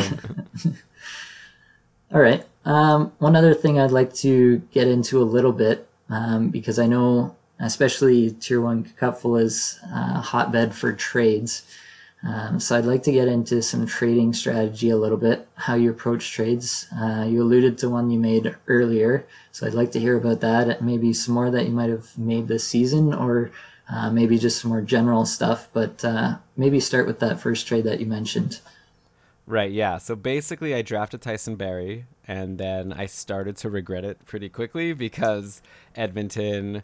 All right. Um, one other thing I'd like to get into a little bit, um, because I know, especially Tier One Cupful is a hotbed for trades. Um, so I'd like to get into some trading strategy a little bit, how you approach trades. Uh, you alluded to one you made earlier, so I'd like to hear about that, and maybe some more that you might have made this season, or uh, maybe just some more general stuff, but uh, maybe start with that first trade that you mentioned. Right, yeah. So basically I drafted Tyson Barrie, and then I started to regret it pretty quickly because Edmonton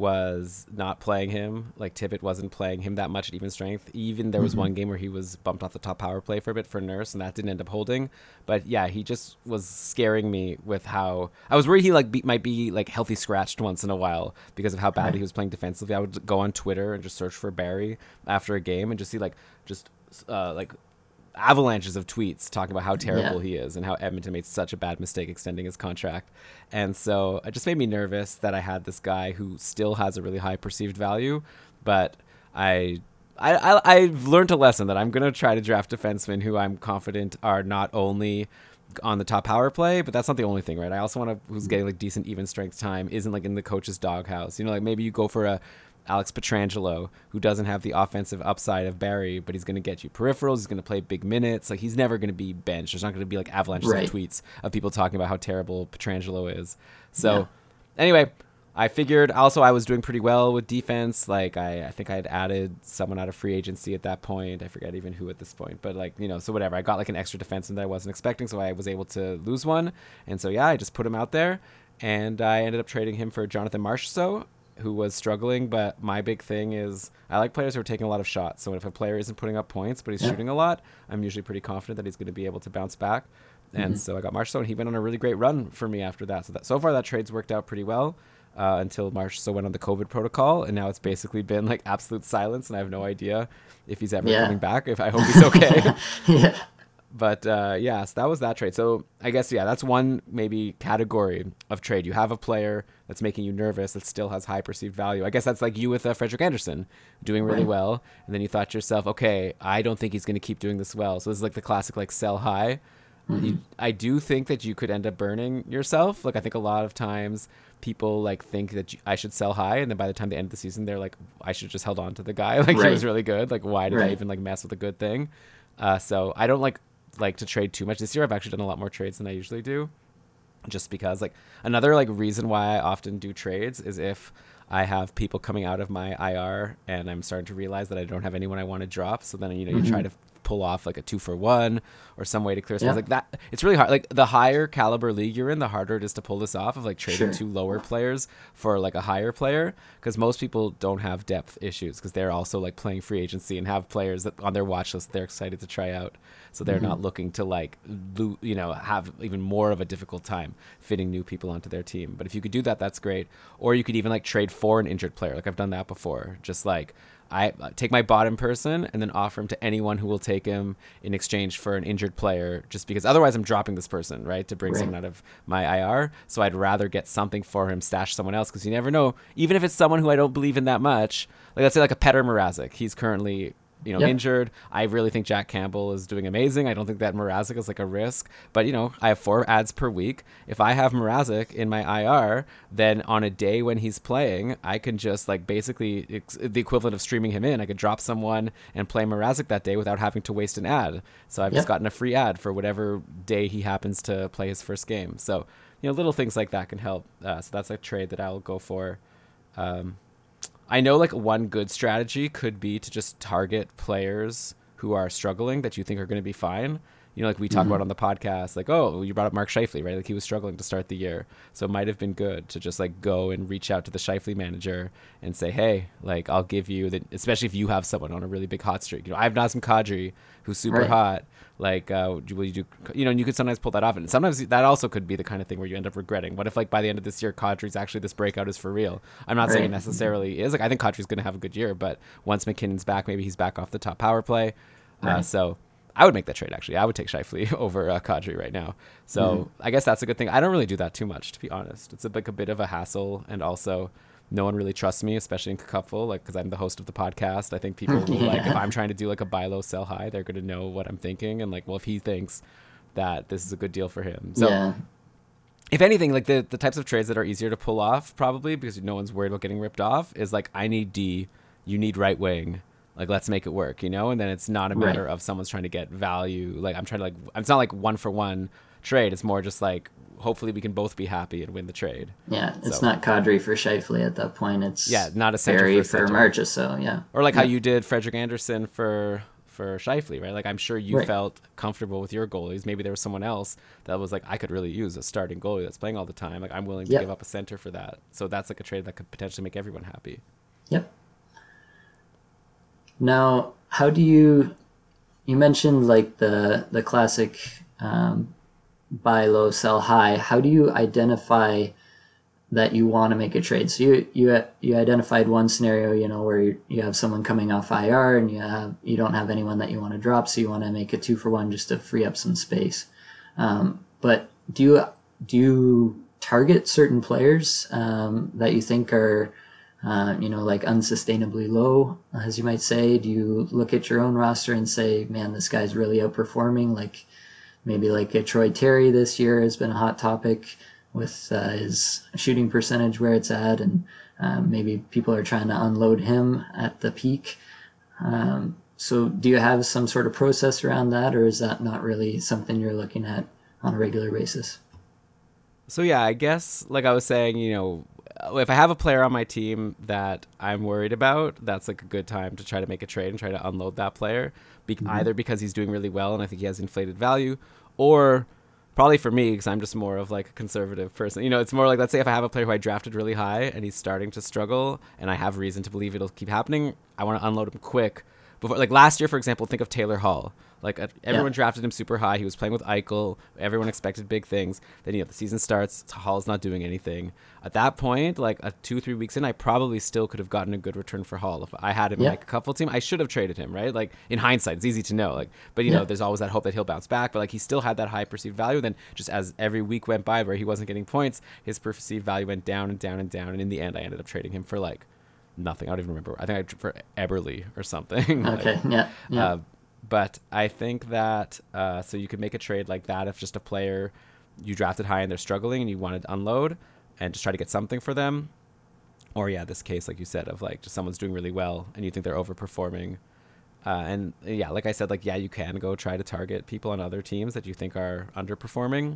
was not playing him. Like, Tippett wasn't playing him that much at even strength. Even there was mm-hmm. one game where he was bumped off the top power play for a bit for Nurse, and that didn't end up holding. But yeah, he just was scaring me with how I was worried he like be, might be like healthy scratched once in a while because of how badly right. he was playing defensively. I would go on Twitter and just search for Barrie after a game and just see like just uh, like avalanches of tweets talking about how terrible yeah. he is and how Edmonton made such a bad mistake extending his contract. And so it just made me nervous that I had this guy who still has a really high perceived value, but I I, I I've learned a lesson that I'm going to try to draft defensemen who I'm confident are not only on the top power play, but that's not the only thing, right? I also want to who's getting like decent even strength time, isn't like in the coach's doghouse. You know, like maybe you go for a Alex Pietrangelo, who doesn't have the offensive upside of Barrie, but he's going to get you peripherals. He's going to play big minutes. Like, he's never going to be benched. There's not going to be like avalanches right. of tweets of people talking about how terrible Pietrangelo is. So yeah. anyway, I figured also I was doing pretty well with defense. Like, I, I think I had added someone out of free agency at that point. I forget even who at this point, but like, you know, so whatever. I got like an extra defenseman that I wasn't expecting, so I was able to lose one. And so, yeah, I just put him out there, and I ended up trading him for Jonathan Marchessault, who was struggling. But my big thing is I like players who are taking a lot of shots. So if a player isn't putting up points, but he's yeah. shooting a lot, I'm usually pretty confident that he's going to be able to bounce back. And mm-hmm. so I got Marchessault, and he went on a really great run for me after that. So that so far that trade's worked out pretty well uh, until Marchessault went on the COVID protocol, and now it's basically been like absolute silence, and I have no idea if he's ever yeah. coming back. If I hope he's okay. yeah. But uh, yeah, so that was that trade. So I guess, yeah, that's one maybe category of trade. You have a player that's making you nervous that still has high perceived value. I guess that's like you with uh, Frederik Andersen doing really right. well. And then you thought to yourself, okay, I don't think he's going to keep doing this well. So this is like the classic like sell high. Mm-hmm. You, I do think that you could end up burning yourself. Like, I think a lot of times people like think that you, I should sell high, and then by the time they end the season, they're like, I should just held on to the guy. Like right. he was really good. Like, why did right. I even like mess with a good thing? Uh, so I don't like like to trade too much this year. I've actually done a lot more trades than I usually do, just because like another like reason why I often do trades is if I have people coming out of my I R and I'm starting to realize that I don't have anyone I want to drop. So then, you know, you mm-hmm. try to pull off like a two for one or some way to clear space yeah. like that. It's really hard. Like, the higher caliber league you're in, the harder it is to pull this off of like trading sure. two lower players for like a higher player, because most people don't have depth issues because they're also like playing free agency and have players that on their watch list they're excited to try out. So they're mm-hmm. not looking to like, lo- you know, have even more of a difficult time fitting new people onto their team. But if you could do that, that's great. Or you could even like trade for an injured player. Like, I've done that before. Just like, I take my bottom person and then offer him to anyone who will take him in exchange for an injured player, just because otherwise I'm dropping this person, right, to bring right. someone out of my I R. So I'd rather get something for him, stash someone else, because you never know, even if it's someone who I don't believe in that much. Like, let's say like a Petr Mrazek. He's currently, you know, yep. injured. I really think Jack Campbell is doing amazing. I don't think that Mrazek is like a risk, but you know, I have four ads per week. If I have Mrazek in my I R, then on a day when he's playing, I can just like basically it's the equivalent of streaming him in. I could drop someone and play Mrazek that day without having to waste an ad. So I've yep. just gotten a free ad for whatever day he happens to play his first game. So, you know, little things like that can help. Uh, so that's a trade that I'll go for. Um, I know like one good strategy could be to just target players who are struggling that you think are going to be fine. You know, like we talk Mm-hmm. about on the podcast, like, oh, you brought up Mark Scheifele, right? Like he was struggling to start the year. So it might have been good to just like go and reach out to the Scheifele manager and say, hey, like I'll give you the, especially if you have someone on a really big hot streak. You know, I have Nazem Kadri who's super Right. hot. Like, uh, will you do, you know, and you could sometimes pull that off. And sometimes that also could be the kind of thing where you end up regretting. What if like by the end of this year, Kadri's actually this breakout is for real? I'm not saying it Right. necessarily is. Like, I think Kadri's going to have a good year, but once McKinnon's back, maybe he's back off the top power play. Uh, Right. so I would make that trade, actually. I would take Scheifele over uh, Kadri right now. So Mhm. I guess that's a good thing. I don't really do that too much, to be honest. It's a, like a bit of a hassle, and also no one really trusts me, especially in Cupful, like because I'm the host of the podcast. I think people will, like, if Yeah. I'm trying to do like a buy low, sell high, they're going to know what I'm thinking, and like, well, if he thinks that this is a good deal for him. So yeah. if anything, like the, the types of trades that are easier to pull off, probably because no one's worried about getting ripped off, is like, I need D, you need right wing. Like, let's make it work, you know? And then it's not a matter Right. of someone's trying to get value. Like, I'm trying to, like, it's not like one for one trade. It's more just like, hopefully we can both be happy and win the trade. Yeah, it's So- not Kadri for Scheifele at that point. It's Yeah, not a center Barry for a for, center. Marchessault, yeah. Or like how Yeah. you did Frederick Anderson for for Scheifele, right? Like, I'm sure you Right. felt comfortable with your goalies. Maybe there was someone else that was like, I could really use a starting goalie that's playing all the time. Like, I'm willing to Yep. give up a center for that. So that's like a trade that could potentially make everyone happy. Yep. Now, how do you? You mentioned like the the classic um, buy low, sell high. How do you identify that you want to make a trade? So you you you identified one scenario, you know, where you, you have someone coming off I R and you have you don't have anyone that you want to drop, so you want to make a two for one just to free up some space. Um, but do you do you target certain players um, that you think are uh, you know, like unsustainably low, as you might say? Do you look at your own roster and say, man, this guy's really outperforming? Like maybe like a Troy Terry this year has been a hot topic with uh, his shooting percentage where it's at, and um, maybe people are trying to unload him at the peak. Um, so do you have some sort of process around that, or is that not really something you're looking at on a regular basis? So yeah, I guess like I was saying, you know, if I have a player on my team that I'm worried about, that's like a good time to try to make a trade and try to unload that player, Be- mm-hmm. either because he's doing really well and I think he has inflated value, or probably for me, because I'm just more of like a conservative person. You know, it's more like, let's say if I have a player who I drafted really high and he's starting to struggle and I have reason to believe it'll keep happening, I want to unload him quick. Before, like last year, for example, think of Taylor Hall. Like uh, everyone yeah. drafted him super high. He was playing with Eichel. Everyone expected big things. Then, you know, the season starts. Hall's not doing anything. At that point, like a two, three weeks in, I probably still could have gotten a good return for Hall. If I had him yeah. in like a couple team, I should have traded him, right? Like in hindsight, it's easy to know. Like, but you yeah. know, there's always that hope that he'll bounce back. But like he still had that high perceived value. Then just as every week went by where he wasn't getting points, his perceived value went down and down and down. And in the end, I ended up trading him for like nothing. I don't even remember. I think I for Eberle or something. Okay. like, yeah. yeah. Uh, but I think that uh, so you could make a trade like that if just a player you drafted high and they're struggling and you wanted to unload and just try to get something for them. Or yeah, this case, like you said, of like just someone's doing really well and you think they're overperforming. Uh, and yeah, like I said, like, yeah, you can go try to target people on other teams that you think are underperforming,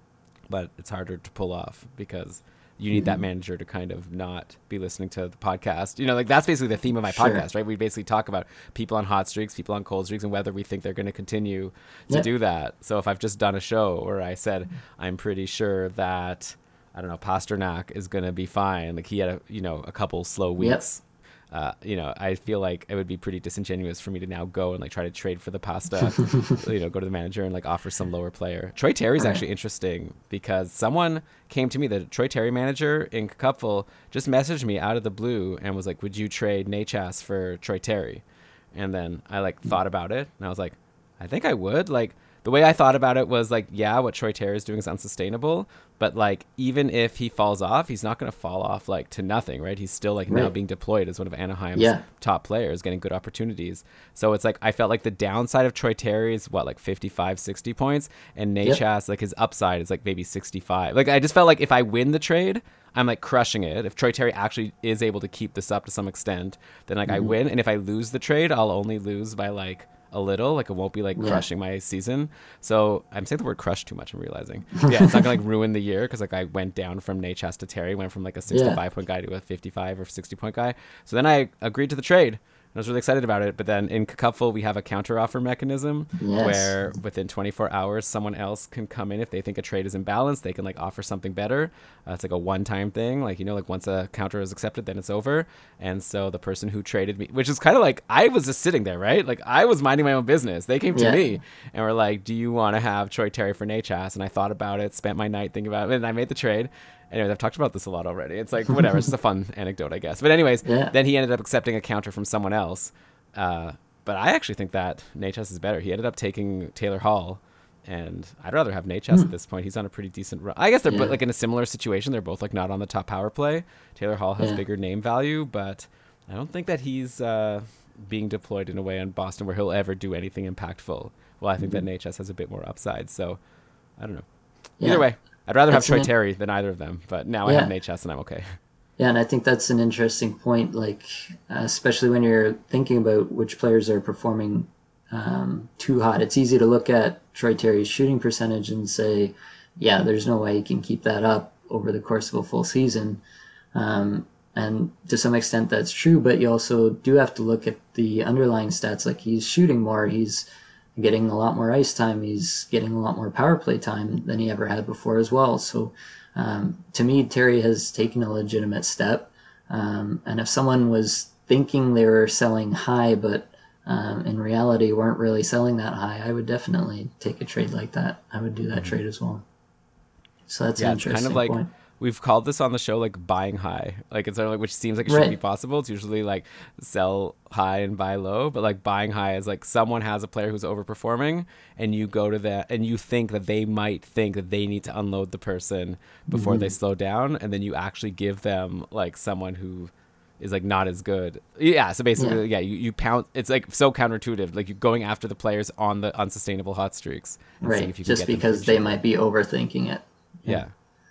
but it's harder to pull off because you need mm-hmm. that manager to kind of not be listening to the podcast. You know, like that's basically the theme of my sure. podcast, right? We basically talk about people on hot streaks, people on cold streaks, and whether we think they're going to continue to yep. do that. So if I've just done a show where I said, I'm pretty sure that, I don't know, Pasternak is going to be fine. Like he had, a, you know, a couple slow weeks. Yep. Uh, you know, I feel like it would be pretty disingenuous for me to now go and like try to trade for the pasta, you know, go to the manager and like offer some lower player. Troy Terry's right. actually interesting because someone came to me, the Troy Terry manager in Cupful just messaged me out of the blue and was like, would you trade Nachas for Troy Terry? And then I like thought about it and I was like, I think I would. Like the way I thought about it was like, yeah, what Troy Terry is doing is unsustainable. But like, even if he falls off, he's not going to fall off like to nothing, right? He's still like right. now being deployed as one of Anaheim's yeah. top players, getting good opportunities. So it's like, I felt like the downside of Troy Terry is what, like fifty-five, sixty points, and Nachas, yep. like his upside is like maybe sixty-five. Like I just felt like if I win the trade, I'm like crushing it. If Troy Terry actually is able to keep this up to some extent, then like mm-hmm. I win. And if I lose the trade, I'll only lose by like a little, like it won't be like yeah. crushing my season. So I'm saying the word crush too much, I'm realizing. Yeah, it's not gonna like ruin the year because like I went down from Nachas to Terry, went from like a sixty-five yeah. point guy to a fifty-five or sixty point guy. So then I agreed to the trade I was really excited about it. But then in Cupful, we have a counteroffer mechanism Yes. where within twenty-four hours, someone else can come in if they think a trade is imbalanced. They can like offer something better. Uh, it's like a one-time thing. Like, you know, like once a counter is accepted, then it's over. And so the person who traded me, which is kind of like, I was just sitting there, right? Like I was minding my own business. They came to Yeah. me and were like, do you want to have Troy Terry for Nachas? And I thought about it, spent my night thinking about it, and I made the trade. Anyways, I've talked about this a lot already. It's like, whatever. It's just a fun anecdote, I guess. But anyways, Yeah. then he ended up accepting a counter from someone else. Uh, but I actually think that Nachas is better. He ended up taking Taylor Hall, and I'd rather have Nachas Hmm. at this point. He's on a pretty decent run. I guess they're Yeah. both like in a similar situation. They're both like not on the top power play. Taylor Hall has Yeah. bigger name value, but I don't think that he's uh, being deployed in a way in Boston where he'll ever do anything impactful. Well, I think Mm-hmm. that Nachas has a bit more upside. So I don't know. Yeah. Either way, I'd rather That's have Troy an- Terry than either of them. But now I Yeah. have Nachas and I'm okay. Yeah, and I think that's an interesting point, like, uh, especially when you're thinking about which players are performing um, too hot. It's easy to look at Troy Terry's shooting percentage and say, yeah, there's no way he can keep that up over the course of a full season. Um, and to some extent that's true, but you also do have to look at the underlying stats. Like, he's shooting more, he's getting a lot more ice time, he's getting a lot more power play time than he ever had before as well. So um, to me, Terry has taken a legitimate step. Um, and if someone was thinking they were selling high, but um, in reality weren't really selling that high, I would definitely take a trade like that. I would do that trade as well. So that's Yeah, an it's interesting kind of like point. we've called this on the show like buying high. Like it's sort of like, which seems like it should Right. be possible. It's usually like sell high and buy low, but like buying high is like someone has a player who's overperforming and you go to that and you think that they might think that they need to unload the person before Mm-hmm. they slow down, and then you actually give them like someone who is like not as good. Yeah, so basically yeah, you, you pound, it's like so counterintuitive. Like you're going after the players on the unsustainable hot streaks. And seeing Right, if you can just get them because for they cheaper. might be overthinking it. Yeah.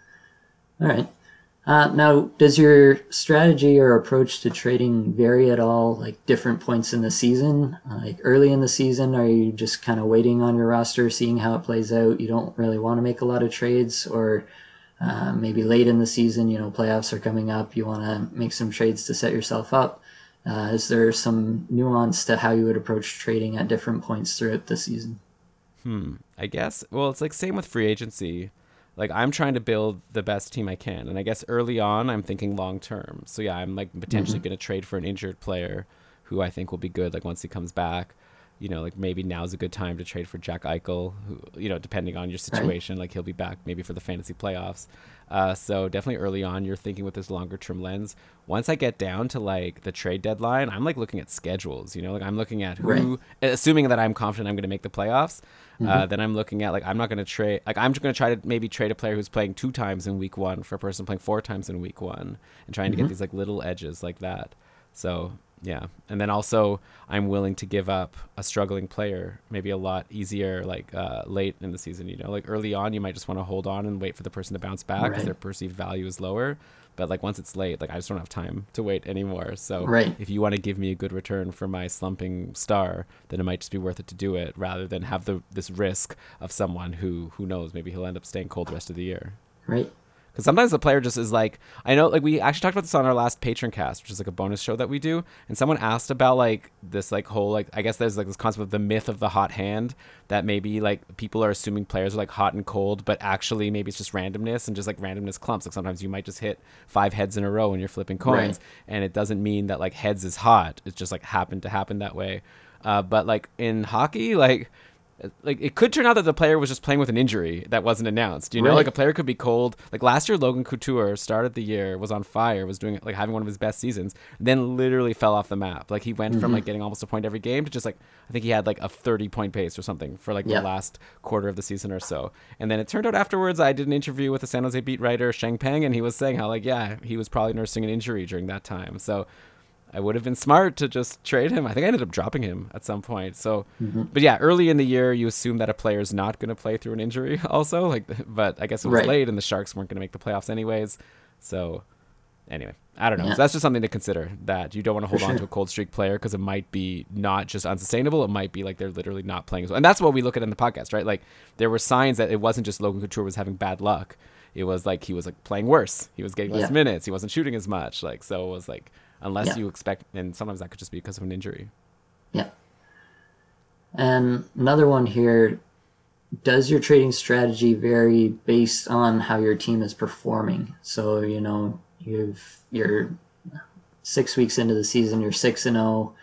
All right. Uh, now, does your strategy or approach to trading vary at all, like different points in the season? Like early in the season, are you just kind of waiting on your roster, seeing how it plays out? You don't really want to make a lot of trades, or uh, maybe late in the season, you know, playoffs are coming up, you want to make some trades to set yourself up. Uh, is there some nuance to how you would approach trading at different points throughout the season? Hmm. I guess. Well, it's like same with free agency. Like I'm trying to build the best team I can, and I guess early on I'm thinking long term. So yeah, I'm like potentially Mm-hmm. going to trade for an injured player who I think will be good. Like once he comes back, you know, like maybe now's a good time to trade for Jack Eichel, who, you know, depending on your situation, like he'll be back maybe for the fantasy playoffs. Uh, so definitely early on, you're thinking with this longer term lens. Once I get down to like the trade deadline, I'm like looking at schedules, you know, like I'm looking at who, Right. assuming that I'm confident I'm going to make the playoffs. Uh, then I'm looking at like I'm not going to trade like I'm going to try to maybe trade a player who's playing two times in week one for a person playing four times in week one, and trying to get these like little edges like that. So yeah, and then also I'm willing to give up a struggling player maybe a lot easier like uh, late in the season. You know, like early on you might just want to hold on and wait for the person to bounce back because Right. their perceived value is lower. But like once it's late, like I just don't have time to wait anymore. So Right. if you want to give me a good return for my slumping star, then it might just be worth it to do it rather than have the this risk of someone who who knows, maybe he'll end up staying cold the rest of the year. Right. Because sometimes the player just is like, I know, like we actually talked about this on our last patron cast, which is like a bonus show that we do. And someone asked about like this like whole, like, I guess there's like this concept of the myth of the hot hand, that maybe like people are assuming players are like hot and cold, but actually maybe it's just randomness and just like randomness clumps. Like sometimes you might just hit five heads in a row when you're flipping coins. Right. And it doesn't mean that like heads is hot. It's just like happened to happen that way. Uh, but like in hockey, like, like it could turn out that the player was just playing with an injury that wasn't announced. You know, Right. like a player could be cold. Like last year, Logan Couture started the year, was on fire, was doing like having one of his best seasons, then literally fell off the map. Like he went from like getting almost a point every game to just like I think he had like a thirty point pace or something for like Yeah. the last quarter of the season or so. And then it turned out afterwards, I did an interview with the San Jose beat writer Sheng Peng, and he was saying how like yeah, he was probably nursing an injury during that time. So I would have been smart to just trade him. I think I ended up dropping him at some point. So, but yeah, early in the year, you assume that a player's not going to play through an injury also. Like, but I guess it was Right. late and the Sharks weren't going to make the playoffs anyways. So anyway, I don't know. Yeah. So that's just something to consider, that you don't want to hold For on sure. to a cold streak player because it might be not just unsustainable. It might be like they're literally not playing as well. And that's what we look at in the podcast, right? Like there were signs that it wasn't just Logan Couture was having bad luck. it was like he was like playing worse. He was getting less Yeah. minutes. He wasn't shooting as much. Like, so it was like, unless Yeah. you expect, and sometimes that could just be because of an injury. Yeah. And another one here, does your trading strategy vary based on how your team is performing? So, you know, you've, you're six weeks into the season, you're six and oh.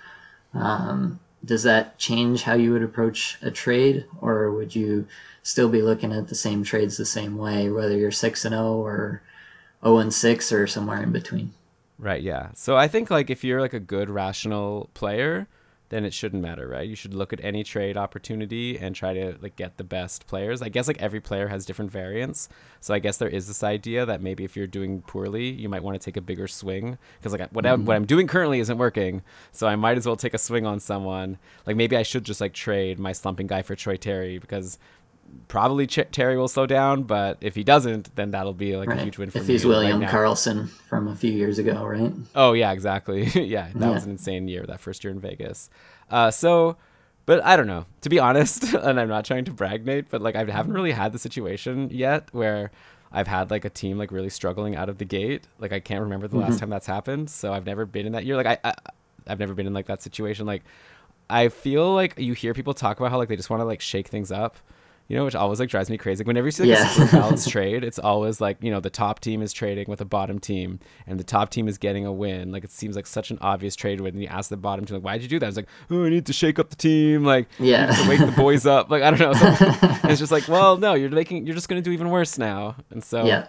Um, does that change how you would approach a trade, or would you still be looking at the same trades the same way, whether you're six and oh or oh and six or somewhere in between? Right. Yeah. So I think like if you're like a good rational player, then it shouldn't matter, right? You should look at any trade opportunity and try to like get the best players. I guess like every player has different variants. So I guess there is this idea that maybe if you're doing poorly, you might want to take a bigger swing, because like what, mm-hmm. I, what I'm doing currently isn't working. So I might as well take a swing on someone. Like maybe I should just like trade my slumping guy for Troy Terry, because probably Ch- Terry will slow down, but if he doesn't, then that'll be like right. a huge win for if me. If he's William right Karlsson from a few years ago, right? Oh yeah, exactly. yeah, that yeah. was an insane year, that first year in Vegas. Uh, so, but I don't know, to be honest, and I'm not trying to brag, Nate, but like I haven't really had the situation yet where I've had like a team like really struggling out of the gate. Like I can't remember the mm-hmm. last time that's happened. So I've never been in that year. Like I, I, I've never been in like that situation. Like I feel like you hear people talk about how like they just want to like shake things up, you know, which always like drives me crazy. Like whenever you see like yeah. a super balanced trade, it's always like, you know, the top team is trading with a bottom team and the top team is getting a win. Like it seems like such an obvious trade win. And you ask the bottom team, like, why'd you do that? It's like, oh, I need to shake up the team. Like, yeah, to wake the boys up. Like, I don't know. And it's just like, well, no, you're making, you're just going to do even worse now. And so yeah.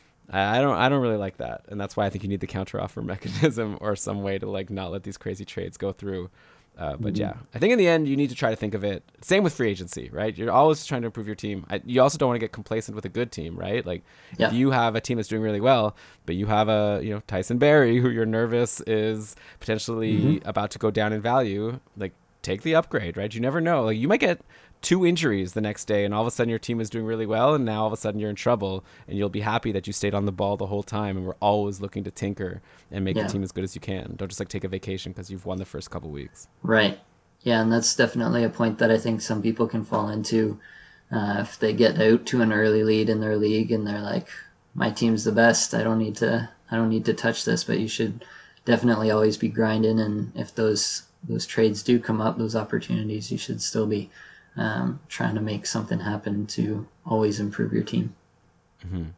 I don't, I don't really like that. And that's why I think you need the counter offer mechanism or some way to like not let these crazy trades go through. Uh, but mm-hmm. yeah, I think in the end, you need to try to think of it. Same with free agency, right? You're always trying to improve your team. I, you also don't want to get complacent with a good team, right? Like yeah. if you have a team that's doing really well, but you have a, you know, Tyson Barrie, who you're nervous is potentially mm-hmm. about to go down in value, like take the upgrade, right? You never know. Like you might get two injuries the next day and all of a sudden your team is doing really well. And now all of a sudden you're in trouble and you'll be happy that you stayed on the ball the whole time. And we're always looking to tinker and make yeah. the team as good as you can. Don't just like take a vacation because you've won the first couple weeks. Right. Yeah. And that's definitely a point that I think some people can fall into uh, if they get out to an early lead in their league and they're like, my team's the best. I don't need to, I don't need to touch this, but you should definitely always be grinding. And if those, those trades do come up, those opportunities, you should still be Um, trying to make something happen to always improve your team. Mm-hmm.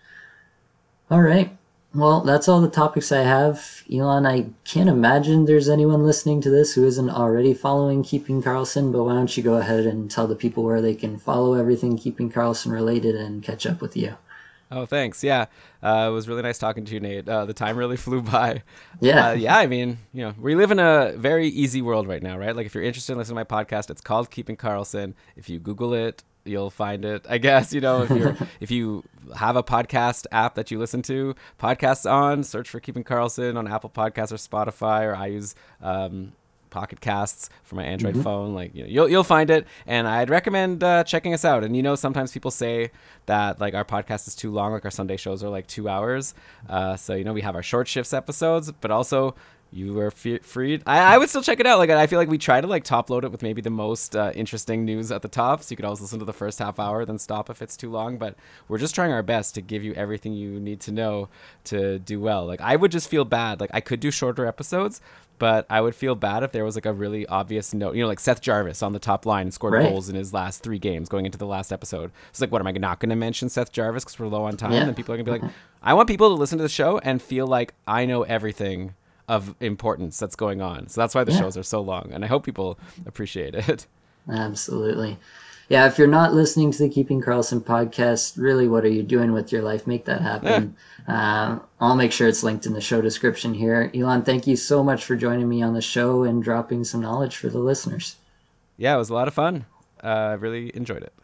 All right. Well, that's all the topics I have. Elon, I can't imagine there's anyone listening to this who isn't already following Keeping Karlsson, but why don't you go ahead and tell the people where they can follow everything Keeping Karlsson related and catch up with you. Oh, thanks. Yeah. Uh, it was really nice talking to you, Nate. Uh, the time really flew by. Yeah. Uh, yeah. I mean, you know, we live in a very easy world right now, right? Like if you're interested in listening to my podcast, it's called Keeping Karlsson. If you Google it, you'll find it, I guess. You know, if you're, if you have a podcast app that you listen to podcasts on, search for Keeping Karlsson on Apple Podcasts or Spotify, or I use, um, Pocket Casts for my Android mm-hmm. phone. Like, you know, you'll you'll find it, and I'd recommend uh, checking us out. And you know, sometimes people say that like our podcast is too long, like our Sunday shows are like two hours. Uh, so you know, we have our short shifts episodes, but also you were f- free. I, I would still check it out. Like I feel like we try to like top load it with maybe the most uh, interesting news at the top, so you could always listen to the first half hour, then stop if it's too long. But we're just trying our best to give you everything you need to know to do well. Like I would just feel bad. Like I could do shorter episodes, but I would feel bad if there was like a really obvious note, you know, like Seth Jarvis on the top line scored right. goals in his last three games going into the last episode. It's like, what, am I not going to mention Seth Jarvis because we're low on time? Yeah. And people are going to be like, I want people to listen to the show and feel like I know everything of importance that's going on. So that's why the yeah. shows are so long. And I hope people appreciate it. Absolutely. Yeah, if you're not listening to the Keeping Karlsson podcast, really, what are you doing with your life? Make that happen. Yeah. Uh, I'll make sure it's linked in the show description here. Elon, thank you so much for joining me on the show and dropping some knowledge for the listeners. Yeah, it was a lot of fun. I uh, really enjoyed it.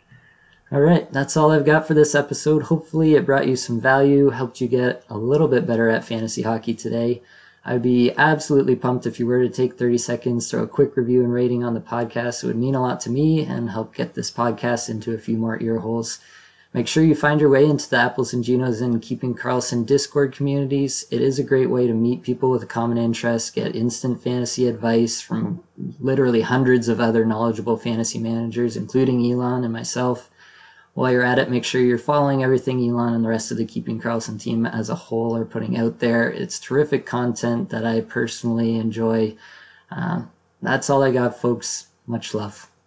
All right, that's all I've got for this episode. Hopefully it brought you some value, helped you get a little bit better at fantasy hockey today. I'd be absolutely pumped if you were to take thirty seconds, throw a quick review and rating on the podcast. It would mean a lot to me and help get this podcast into a few more ear holes. Make sure you find your way into the Apples and Ginos and Keeping Karlsson Discord communities. It is a great way to meet people with a common interest, get instant fantasy advice from literally hundreds of other knowledgeable fantasy managers, including Elon and myself. while you're at it, make sure you're following everything Elon and the rest of the Keeping Karlsson team as a whole are putting out there. It's terrific content that I personally enjoy. Uh, that's all I got, folks. Much love.